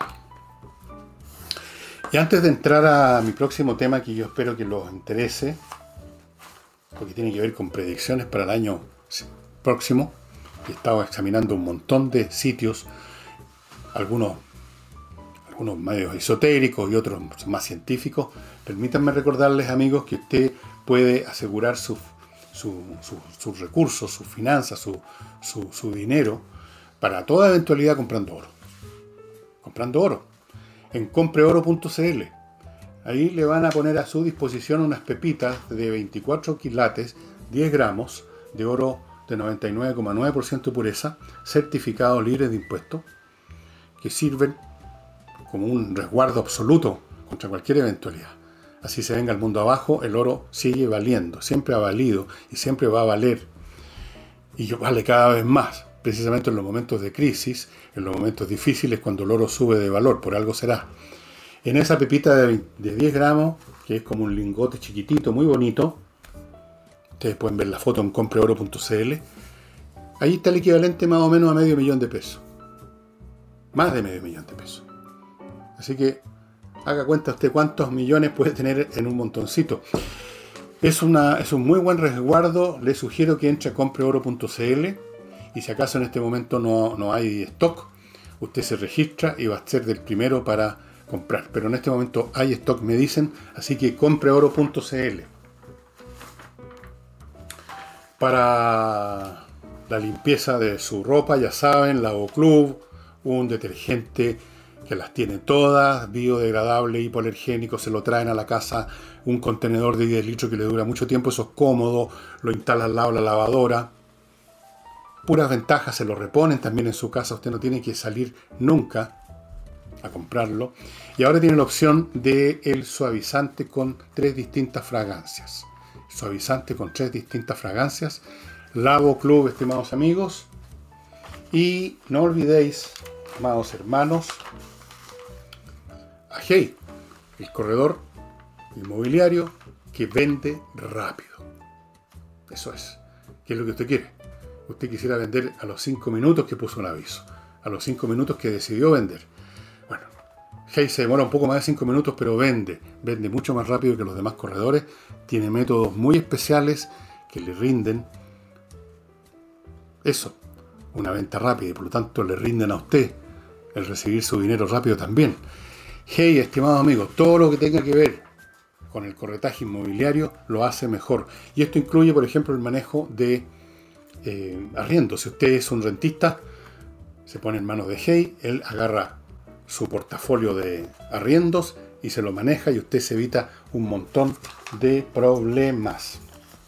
A: Y antes de entrar a mi próximo tema, que yo espero que los interese, porque tiene que ver con predicciones para el año próximo, he estado examinando un montón de sitios, algunos algunos medios esotéricos y otros más científicos. Permítanme recordarles, amigos, que usted puede asegurar sus su, su, su recursos, sus finanzas, su, su, su dinero para toda eventualidad comprando oro. Comprando oro. En compre oro punto c l. Ahí le van a poner a su disposición unas pepitas de veinticuatro quilates, diez gramos de oro de noventa y nueve coma nueve por ciento de pureza, certificados libres de impuestos, que sirven como un resguardo absoluto contra cualquier eventualidad. Así se venga el mundo abajo, el oro sigue valiendo, siempre ha valido y siempre va a valer. Y vale cada vez más, precisamente en los momentos de crisis, en los momentos difíciles, cuando el oro sube de valor, por algo será. En esa pepita de diez gramos, que es como un lingote chiquitito, muy bonito, ustedes pueden ver la foto en compre oro punto c l, ahí está el equivalente más o menos a medio millón de pesos. Más de medio millón de pesos. Así que haga cuenta usted cuántos millones puede tener en un montoncito. Es, una, es un muy buen resguardo. Le sugiero que entre a compre oro punto c l y si acaso en este momento no, no hay stock, usted se registra y va a ser del primero para comprar. Pero en este momento hay stock, me dicen, así que compre oro punto c l. Para la limpieza de su ropa, ya saben, Lavoclub, un detergente que las tiene todas, biodegradable, hipoalergénico, se lo traen a la casa, un contenedor de diez litros que le dura mucho tiempo, eso es cómodo, lo instala al lado de la lavadora. Puras ventajas, se lo reponen también en su casa, usted no tiene que salir nunca a comprarlo. Y ahora tiene la opción del suavizante con tres distintas fragancias. Suavizante con tres distintas fragancias. Lavo Club, estimados amigos. Y no olvidéis, amados hermanos, a Hey, el corredor inmobiliario que vende rápido. Eso es. ¿Qué es lo que usted quiere? Usted quisiera vender a los cinco minutos que puso un aviso. A los cinco minutos que decidió vender. Bueno, Hey se demora un poco más de cinco minutos, pero vende. Vende mucho más rápido que los demás corredores. Tiene métodos muy especiales que le rinden. Eso, una venta rápida y por lo tanto le rinden a usted el recibir su dinero rápido también. Hey, estimados amigos, todo lo que tenga que ver con el corretaje inmobiliario lo hace mejor. Y esto incluye, por ejemplo, el manejo de eh, arriendos. Si usted es un rentista, se pone en manos de Hey, él agarra su portafolio de arriendos y se lo maneja y usted se evita un montón de problemas.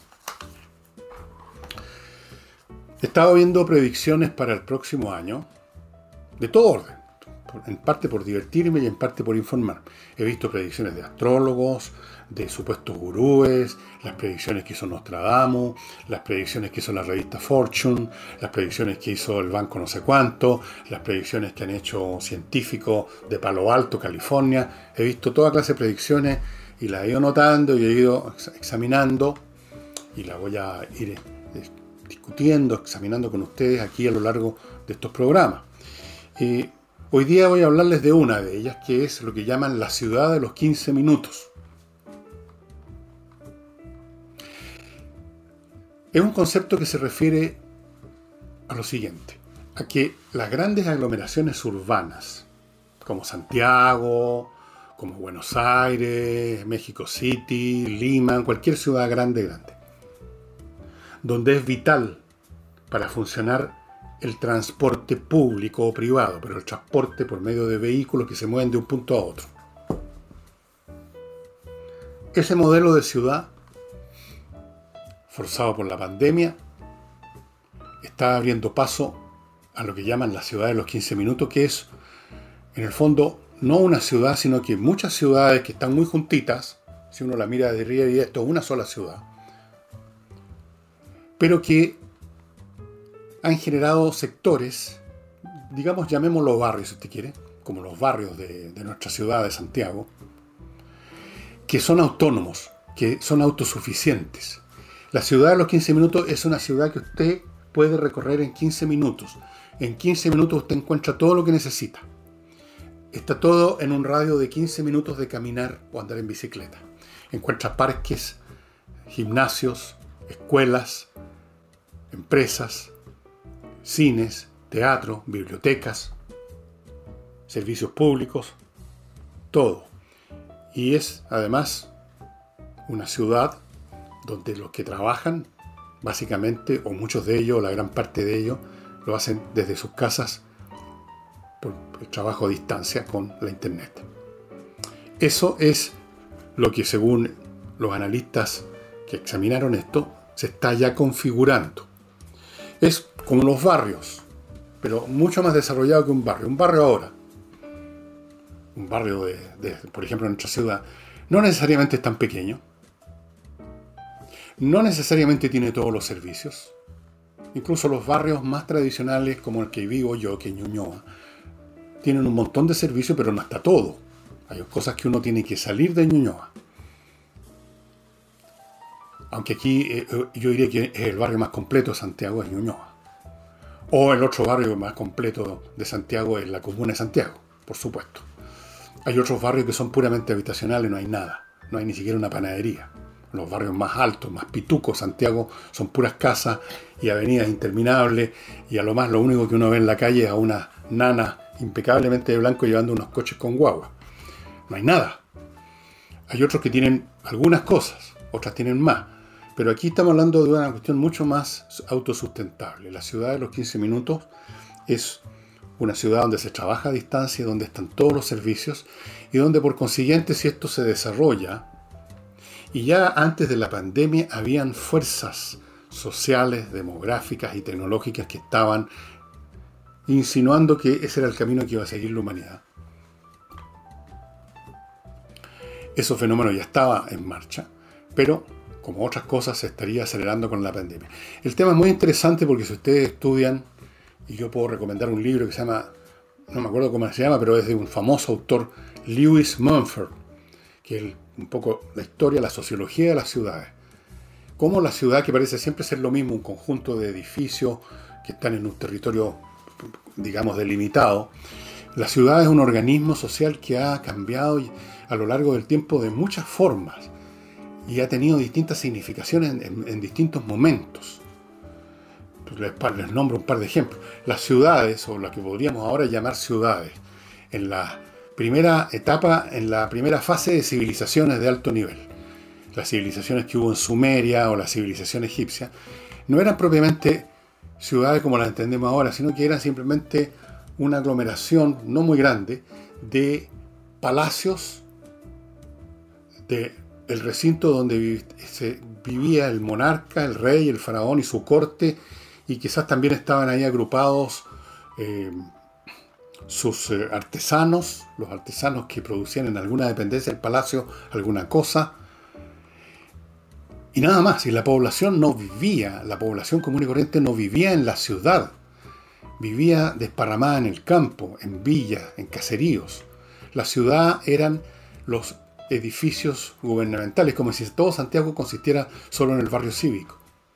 A: He estado viendo predicciones para el próximo año, de todo orden, en parte por divertirme y en parte por informar. He visto predicciones de astrólogos, de supuestos gurúes, las predicciones que hizo Nostradamus, las predicciones que hizo la revista Fortune, las predicciones que hizo el banco no sé cuánto, las predicciones que han hecho científicos de Palo Alto, California. He visto toda clase de predicciones y las he ido notando y he ido examinando y las voy a ir discutiendo, examinando con ustedes aquí a lo largo de estos programas. Eh, hoy día voy a hablarles de una de ellas, que es lo que llaman la ciudad de los quince minutos. Es un concepto que se refiere a lo siguiente, a que las grandes aglomeraciones urbanas, como Santiago, como Buenos Aires, México City, Lima, cualquier ciudad grande, grande, donde es vital para funcionar el transporte público o privado, pero el transporte por medio de vehículos que se mueven de un punto a otro. Ese modelo de ciudad, forzado por la pandemia, está abriendo paso a lo que llaman la ciudad de los quince minutos, que es, en el fondo, no una ciudad, sino que muchas ciudades que están muy juntitas, si uno la mira de arriba y esto es una sola ciudad, pero que han generado sectores, digamos, llamémoslos barrios si usted quiere, como los barrios de, de nuestra ciudad de Santiago, que son autónomos, que son autosuficientes. La ciudad de los quince minutos es una ciudad que usted puede recorrer en quince minutos. En quince minutos usted encuentra todo lo que necesita. Está todo en un radio de quince minutos de caminar o andar en bicicleta. Encuentra parques, gimnasios, escuelas, empresas, cines, teatro, bibliotecas, servicios públicos, todo. Y es además una ciudad donde los que trabajan, básicamente, o muchos de ellos, o la gran parte de ellos, lo hacen desde sus casas por el trabajo a distancia con la internet. Eso es lo que, según los analistas que examinaron esto, se está ya configurando. Es como los barrios, pero mucho más desarrollado que un barrio. Un barrio ahora, un barrio de, de, por ejemplo, en nuestra ciudad, no necesariamente es tan pequeño, no necesariamente tiene todos los servicios. Incluso los barrios más tradicionales, como el que vivo yo, que es Ñuñoa, tienen un montón de servicios, pero no está todo. Hay cosas que uno tiene que salir de Ñuñoa. Aunque aquí eh, yo diría que es el barrio más completo de Santiago, es Ñuñoa. O el otro barrio más completo de Santiago es la comuna de Santiago, por supuesto. Hay otros barrios que son puramente habitacionales, no hay nada. No hay ni siquiera una panadería. Los barrios más altos, más pitucos, Santiago, son puras casas y avenidas interminables. Y a lo más lo único que uno ve en la calle es a una nana impecablemente de blanco llevando unos coches con guagua. No hay nada. Hay otros que tienen algunas cosas, otras tienen más. Pero aquí estamos hablando de una cuestión mucho más autosustentable. La ciudad de los quince minutos es una ciudad donde se trabaja a distancia, donde están todos los servicios y donde por consiguiente, si esto se desarrolla, y ya antes de la pandemia habían fuerzas sociales, demográficas y tecnológicas que estaban insinuando que ese era el camino que iba a seguir la humanidad. Ese fenómeno ya estaba en marcha, pero como otras cosas se estaría acelerando con la pandemia. El tema es muy interesante porque si ustedes estudian, y yo puedo recomendar un libro que se llama, no me acuerdo cómo se llama, pero es de un famoso autor, Lewis Mumford, que es un poco la historia, la sociología de las ciudades. Cómo la ciudad, que parece siempre ser lo mismo, un conjunto de edificios que están en un territorio, digamos, delimitado, la ciudad es un organismo social que ha cambiado a lo largo del tiempo de muchas formas y ha tenido distintas significaciones en, en, en distintos momentos. Les, les nombro un par de ejemplos. Las ciudades, o lo que podríamos ahora llamar ciudades, en la primera etapa, en la primera fase de civilizaciones de alto nivel, las civilizaciones que hubo en Sumeria o la civilización egipcia, no eran propiamente ciudades como las entendemos ahora, sino que eran simplemente una aglomeración no muy grande de palacios, de el recinto donde vi, se vivía el monarca, el rey, el faraón y su corte, y quizás también estaban ahí agrupados eh, sus eh, artesanos, los artesanos que producían en alguna dependencia del palacio alguna cosa, y nada más. Y la población no vivía, la población común y corriente no vivía en la ciudad, vivía desparramada en el campo, en villas, en caseríos. La ciudad eran los edificios gubernamentales, como si todo Santiago consistiera solo en el barrio cívico.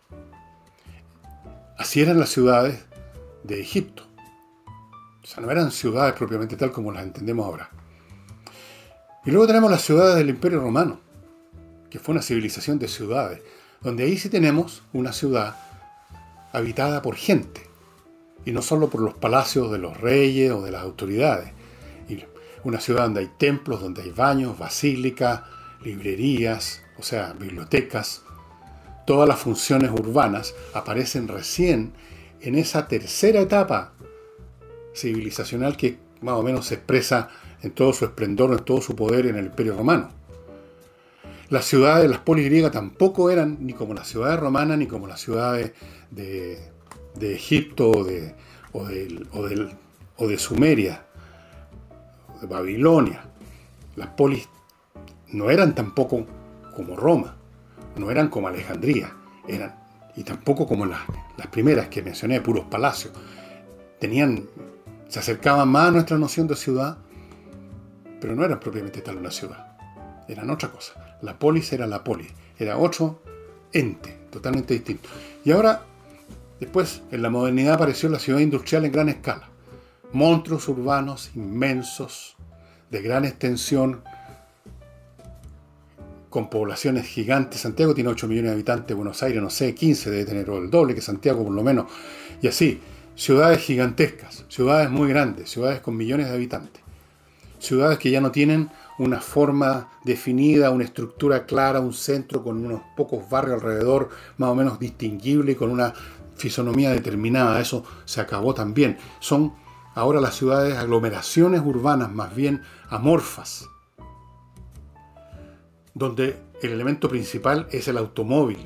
A: Así eran las ciudades de Egipto. O sea, no eran ciudades propiamente tal como las entendemos ahora. Y luego tenemos las ciudades del Imperio Romano, que fue una civilización de ciudades, donde ahí sí tenemos una ciudad habitada por gente, y no solo por los palacios de los reyes o de las autoridades. Y una ciudad donde hay templos, donde hay baños, basílicas, librerías, o sea, bibliotecas. Todas las funciones urbanas aparecen recién en esa tercera etapa civilizacional que más o menos se expresa en todo su esplendor, en todo su poder en el Imperio Romano. Las ciudades, las polis griegas tampoco eran ni como las ciudades romanas, ni como las ciudades de, de Egipto o de, o, de, o, del, o de Sumeria, de Babilonia. Las polis no eran tampoco como Roma, no eran como Alejandría, eran, y tampoco como las, las primeras que mencioné, puros palacios. Tenían, se acercaban más a nuestra noción de ciudad, pero no eran propiamente tal una ciudad, eran otra cosa. La polis era la polis, era otro ente, totalmente distinto. Y ahora, después, en la modernidad apareció la ciudad industrial en gran escala. Monstruos urbanos inmensos, de gran extensión, con poblaciones gigantes. Santiago tiene ocho millones de habitantes, Buenos Aires, no sé, quince, debe tener el doble que Santiago por lo menos. Y así, ciudades gigantescas, ciudades muy grandes, ciudades con millones de habitantes. Ciudades que ya no tienen una forma definida, una estructura clara, un centro con unos pocos barrios alrededor, más o menos distinguible y con una fisonomía determinada. Eso se acabó también. Son ahora las ciudades aglomeraciones urbanas más bien amorfas, donde el elemento principal es el automóvil,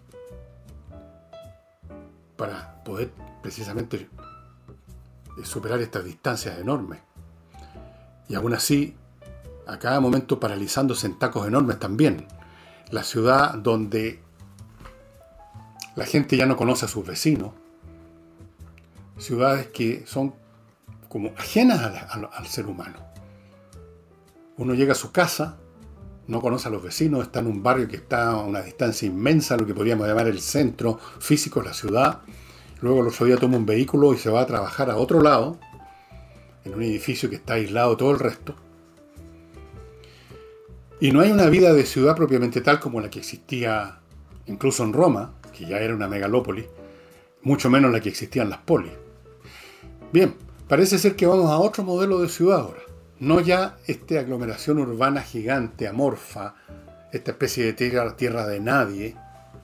A: para poder precisamente superar estas distancias enormes. Y aún así, a cada momento paralizándose en tacos enormes también. La ciudad donde la gente ya no conoce a sus vecinos. Ciudades que son como ajenas a la, a, al ser humano. Uno llega a su casa, no conoce a los vecinos, está en un barrio que está a una distancia inmensa, lo que podríamos llamar el centro físico de la ciudad. Luego el otro día toma un vehículo y se va a trabajar a otro lado, en un edificio que está aislado de todo el resto. Y no hay una vida de ciudad propiamente tal como la que existía incluso en Roma, que ya era una megalópolis, mucho menos la que existían las polis. Bien, parece ser que vamos a otro modelo de ciudad ahora. No ya esta aglomeración urbana gigante, amorfa, esta especie de tierra, tierra de nadie,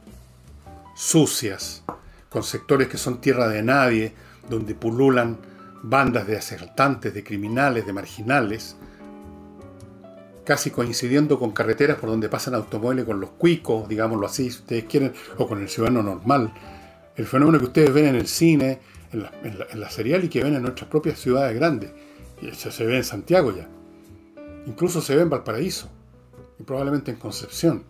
A: sucias, con sectores que son tierra de nadie, donde pululan bandas de asaltantes, de criminales, de marginales, casi coincidiendo con carreteras por donde pasan automóviles con los cuicos, digámoslo así, si ustedes quieren, o con el ciudadano normal. El fenómeno que ustedes ven en el cine, en la, en la, en la serial y que ven en nuestras propias ciudades grandes. Y eso se ve en Santiago ya. Incluso se ve en Valparaíso. Y probablemente en Concepción.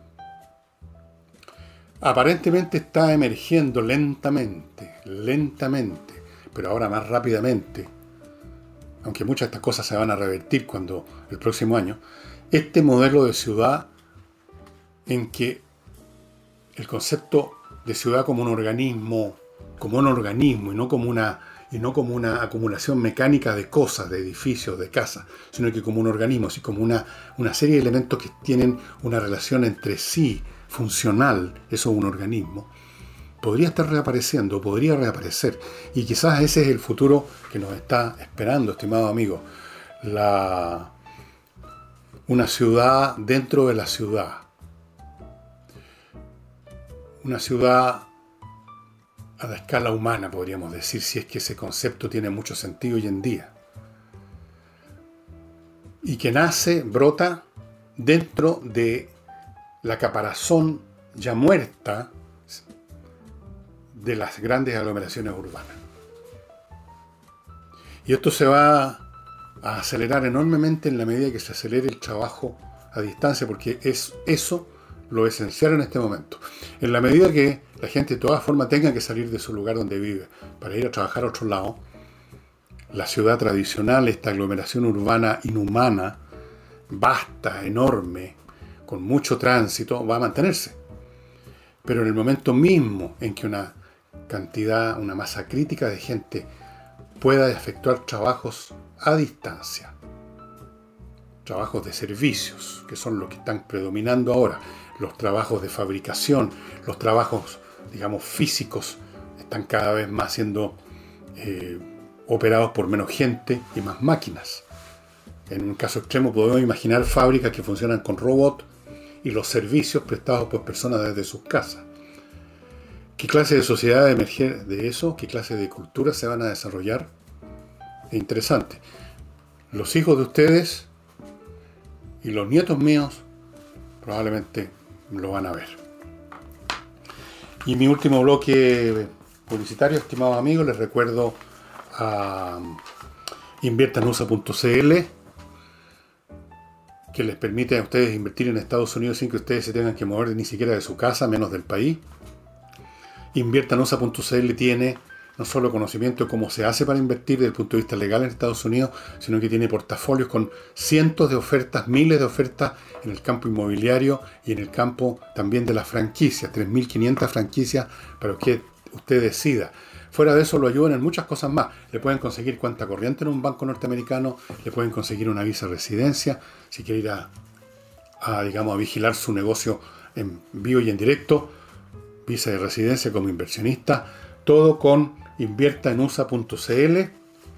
A: Aparentemente está emergiendo lentamente, lentamente, pero ahora más rápidamente, aunque muchas de estas cosas se van a revertir cuando el próximo año, este modelo de ciudad en que el concepto de ciudad como un organismo, como un organismo y no como una, y no como una acumulación mecánica de cosas, de edificios, de casas, sino que como un organismo, así como una, una serie de elementos que tienen una relación entre sí, funcional, eso es un organismo, podría estar reapareciendo, podría reaparecer. Y quizás ese es el futuro que nos está esperando, estimado amigo. La, una ciudad dentro de la ciudad. Una ciudad a la escala humana, podríamos decir, si es que ese concepto tiene mucho sentido hoy en día. Y que nace, brota, dentro de la caparazón ya muerta de las grandes aglomeraciones urbanas. Y esto se va a acelerar enormemente en la medida que se acelere el trabajo a distancia, porque es eso lo esencial en este momento. En la medida que la gente de todas formas tenga que salir de su lugar donde vive para ir a trabajar a otro lado, la ciudad tradicional, esta aglomeración urbana inhumana, vasta, enorme, con mucho tránsito, va a mantenerse. Pero en el momento mismo en que una cantidad, una masa crítica de gente pueda efectuar trabajos a distancia, trabajos de servicios, que son los que están predominando ahora, los trabajos de fabricación, los trabajos, digamos, físicos, están cada vez más siendo eh, operados por menos gente y más máquinas. En un caso extremo podemos imaginar fábricas que funcionan con robots y los servicios prestados por personas desde sus casas. ¿Qué clase de sociedad emerge de eso? ¿Qué clase de culturas se van a desarrollar? Es interesante. Los hijos de ustedes y los nietos míos probablemente lo van a ver. Y mi último bloque publicitario, estimados amigos, les recuerdo a inviertanusa punto c l, que les permite a ustedes invertir en Estados Unidos sin que ustedes se tengan que mover ni siquiera de su casa, menos del país. inviertanusa punto c l tiene no solo conocimiento de cómo se hace para invertir desde el punto de vista legal en Estados Unidos, sino que tiene portafolios con cientos de ofertas, miles de ofertas en el campo inmobiliario y en el campo también de las franquicias, tres mil quinientas franquicias para que usted decida. Fuera de eso lo ayudan en muchas cosas más. Le pueden conseguir cuenta corriente en un banco norteamericano, le pueden conseguir una visa de residencia, si quiere ir a, a, digamos, a vigilar su negocio en vivo y en directo, visa de residencia como inversionista, todo con inviertanusa punto c l.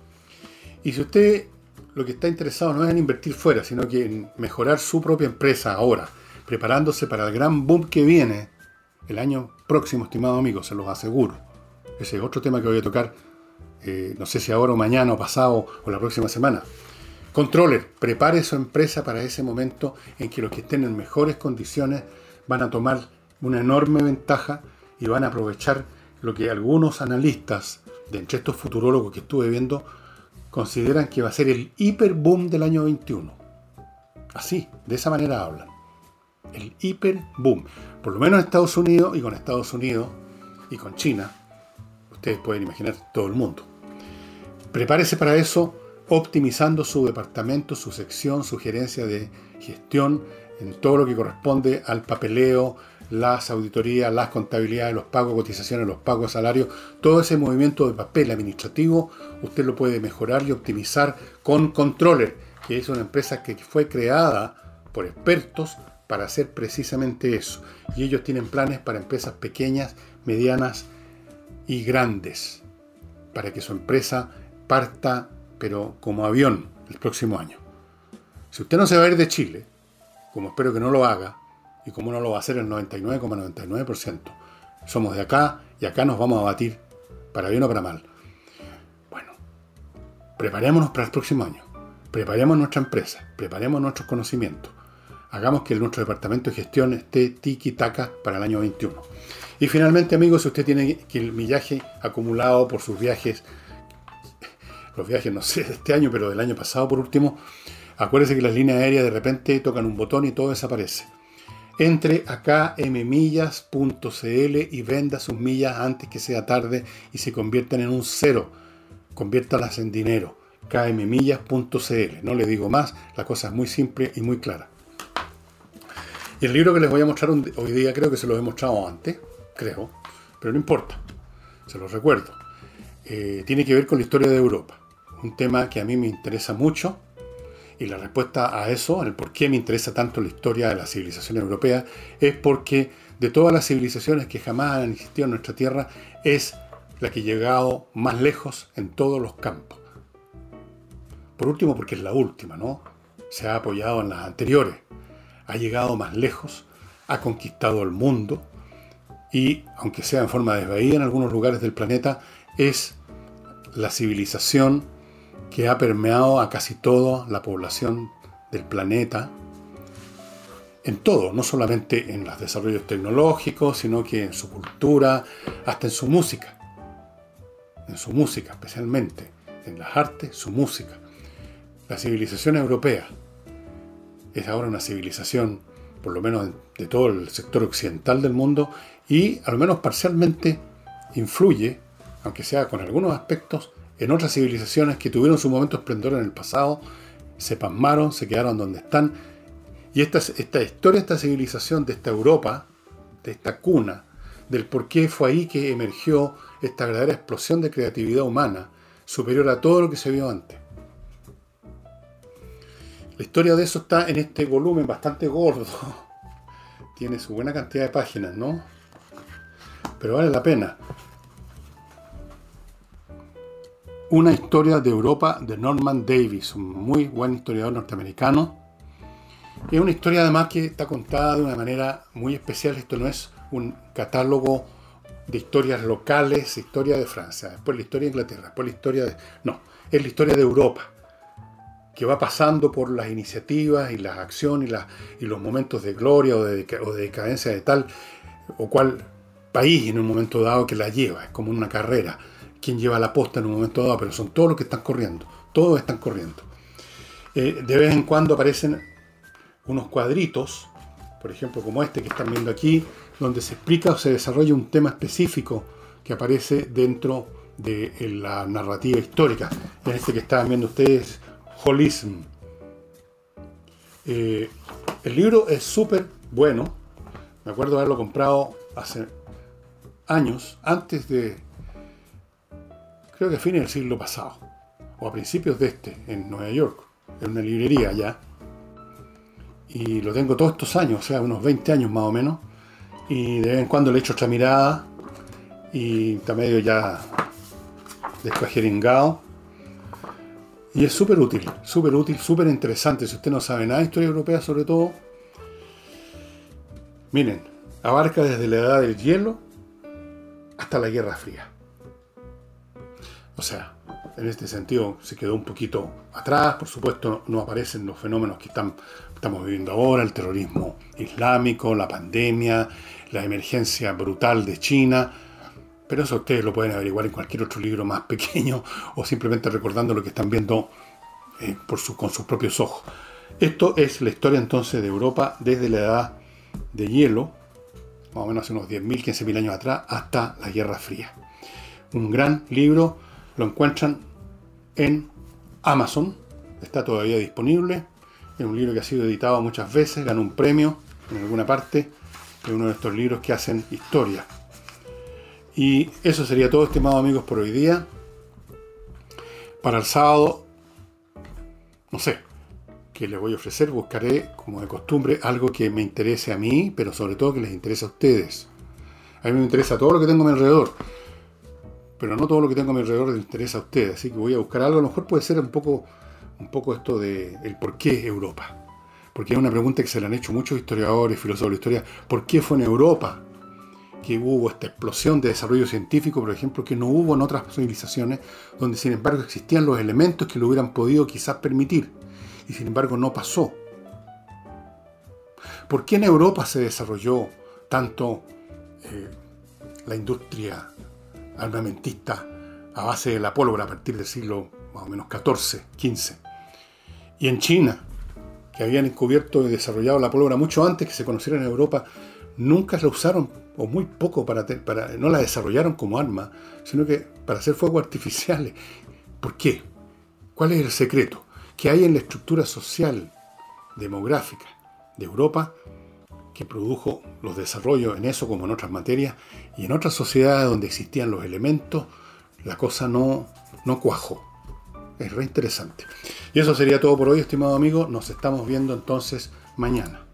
A: Y si usted lo que está interesado no es en invertir fuera, sino que en mejorar su propia empresa ahora, preparándose para el gran boom que viene el año próximo, estimados amigos, se los aseguro. Ese es otro tema que voy a tocar, eh, no sé si ahora o mañana o pasado o la próxima semana. Controller, prepare su empresa para ese momento en que los que estén en mejores condiciones van a tomar una enorme ventaja y van a aprovechar lo que algunos analistas, de entre estos futurólogos que estuve viendo, consideran que va a ser el hiperboom del año veintiuno. Así, de esa manera hablan. El hiperboom. Por lo menos en Estados Unidos, y con Estados Unidos y con China, ustedes pueden imaginar todo el mundo. Prepárese para eso optimizando su departamento, su sección, su gerencia de gestión, en todo lo que corresponde al papeleo, las auditorías, las contabilidades, los pagos de cotizaciones, los pagos de salarios, todo ese movimiento de papel administrativo, usted lo puede mejorar y optimizar con Controller, que es una empresa que fue creada por expertos para hacer precisamente eso. Y ellos tienen planes para empresas pequeñas, medianas y grandes, para que su empresa parta, pero como avión, el próximo año. Si usted no se va a ir de Chile, como espero que no lo haga, y como no lo va a hacer el noventa y nueve coma noventa y nueve por ciento, somos de acá y acá nos vamos a batir, para bien o para mal. Bueno, preparémonos para el próximo año. Preparemos nuestra empresa, preparemos nuestros conocimientos. Hagamos que nuestro departamento de gestión esté tiki-taka para el año veintiuno. Y finalmente, amigos, si usted tiene que el millaje acumulado por sus viajes, los viajes, no sé, de este año, pero del año pasado por último, acuérdese que las líneas aéreas de repente tocan un botón y todo desaparece. Entre a k m millas punto c l y venda sus millas antes que sea tarde y se conviertan en un cero. Conviértalas en dinero. k m millas punto c l. No le digo más, la cosa es muy simple y muy clara. Y el libro que les voy a mostrar hoy día, creo que se los he mostrado antes, creo, pero no importa, se los recuerdo. Eh, tiene que ver con la historia de Europa, un tema que a mí me interesa mucho, y la respuesta a eso, al por qué me interesa tanto la historia de la civilización europea, es porque de todas las civilizaciones que jamás han existido en nuestra tierra, es la que ha llegado más lejos en todos los campos. Por último, porque es la última, ¿no? Se ha apoyado en las anteriores. Ha llegado más lejos, ha conquistado el mundo y, aunque sea en forma desvaída en algunos lugares del planeta, es la civilización que ha permeado a casi toda la población del planeta, en todo, no solamente en los desarrollos tecnológicos, sino que en su cultura, hasta en su música, en su música especialmente, en las artes, su música. La civilización europea es ahora una civilización, por lo menos de todo el sector occidental del mundo, y al menos parcialmente influye, aunque sea con algunos aspectos, en otras civilizaciones que tuvieron su momento de esplendor en el pasado, se pasmaron, se quedaron donde están. Y esta, esta historia, esta civilización, de esta Europa, de esta cuna, del por qué fue ahí que emergió esta verdadera explosión de creatividad humana, superior a todo lo que se vio antes. La historia de eso está en este volumen bastante gordo. Tiene su buena cantidad de páginas, ¿no? Pero vale la pena. Una historia de Europa de Norman Davies, un muy buen historiador norteamericano. Es una historia además que está contada de una manera muy especial. Esto no es un catálogo de historias locales, historia de Francia, después la historia de Inglaterra, después la historia de... No, es la historia de Europa, que va pasando por las iniciativas y las acciones y, las, y los momentos de gloria o de, o de decadencia de tal o cual país en un momento dado que la lleva. Es como una carrera. Quien lleva la posta en un momento dado, pero son todos los que están corriendo. Todos están corriendo. Eh, de vez en cuando aparecen unos cuadritos, por ejemplo como este que están viendo aquí, donde se explica o se desarrolla un tema específico que aparece dentro de la narrativa histórica. En este que estaban viendo ustedes, Holism. Eh, el libro es súper bueno. Me acuerdo de haberlo comprado hace años, antes de, creo que a fines del siglo pasado, o a principios de este, en Nueva York, en una librería allá. Y lo tengo todos estos años, o sea, unos veinte años más o menos. Y de vez en cuando le echo otra mirada y está medio ya descuajeringado. Y es súper útil, súper útil, súper interesante. Si usted no sabe nada de historia europea, sobre todo, miren, abarca desde la edad del hielo hasta la Guerra Fría. O sea, en este sentido se quedó un poquito atrás. Por supuesto, no aparecen los fenómenos que están, estamos viviendo ahora, el terrorismo islámico, la pandemia, la emergencia brutal de China. Pero eso ustedes lo pueden averiguar en cualquier otro libro más pequeño o simplemente recordando lo que están viendo eh, por su, con sus propios ojos. Esto es la historia entonces de Europa desde la edad de hielo, más o menos hace unos diez mil, quince mil años atrás, hasta la Guerra Fría. Un gran libro, lo encuentran en Amazon, está todavía disponible. Es un libro que ha sido editado muchas veces, ganó un premio en alguna parte. Es uno de estos libros que hacen historia. Y eso sería todo, estimados amigos, por hoy día. Para el sábado, no sé qué les voy a ofrecer. Buscaré, como de costumbre, algo que me interese a mí, pero sobre todo que les interese a ustedes. A mí me interesa todo lo que tengo a mi alrededor, pero no todo lo que tengo a mi alrededor les interesa a ustedes. Así que voy a buscar algo. A lo mejor puede ser un poco, un poco esto de el por qué Europa. Porque es una pregunta que se le han hecho muchos historiadores, filósofos de la historia. ¿Por qué fue en Europa que hubo esta explosión de desarrollo científico, por ejemplo, que no hubo en otras civilizaciones, donde sin embargo existían los elementos que lo hubieran podido quizás permitir, y sin embargo no pasó. ¿Por qué en Europa se desarrolló tanto eh, la industria armamentista a base de la pólvora a partir del siglo más o menos catorce, quince? Y en China, que habían descubierto y desarrollado la pólvora mucho antes que se conociera en Europa, nunca la usaron, o muy poco, para, para no la desarrollaron como arma, sino que para hacer fuegos artificiales. ¿Por qué? ¿Cuál es el secreto? Que hay en la estructura social, demográfica de Europa, que produjo los desarrollos en eso como en otras materias, y en otras sociedades donde existían los elementos, la cosa no, no cuajó. Es re interesante. Y eso sería todo por hoy, estimado amigo. Nos estamos viendo entonces mañana.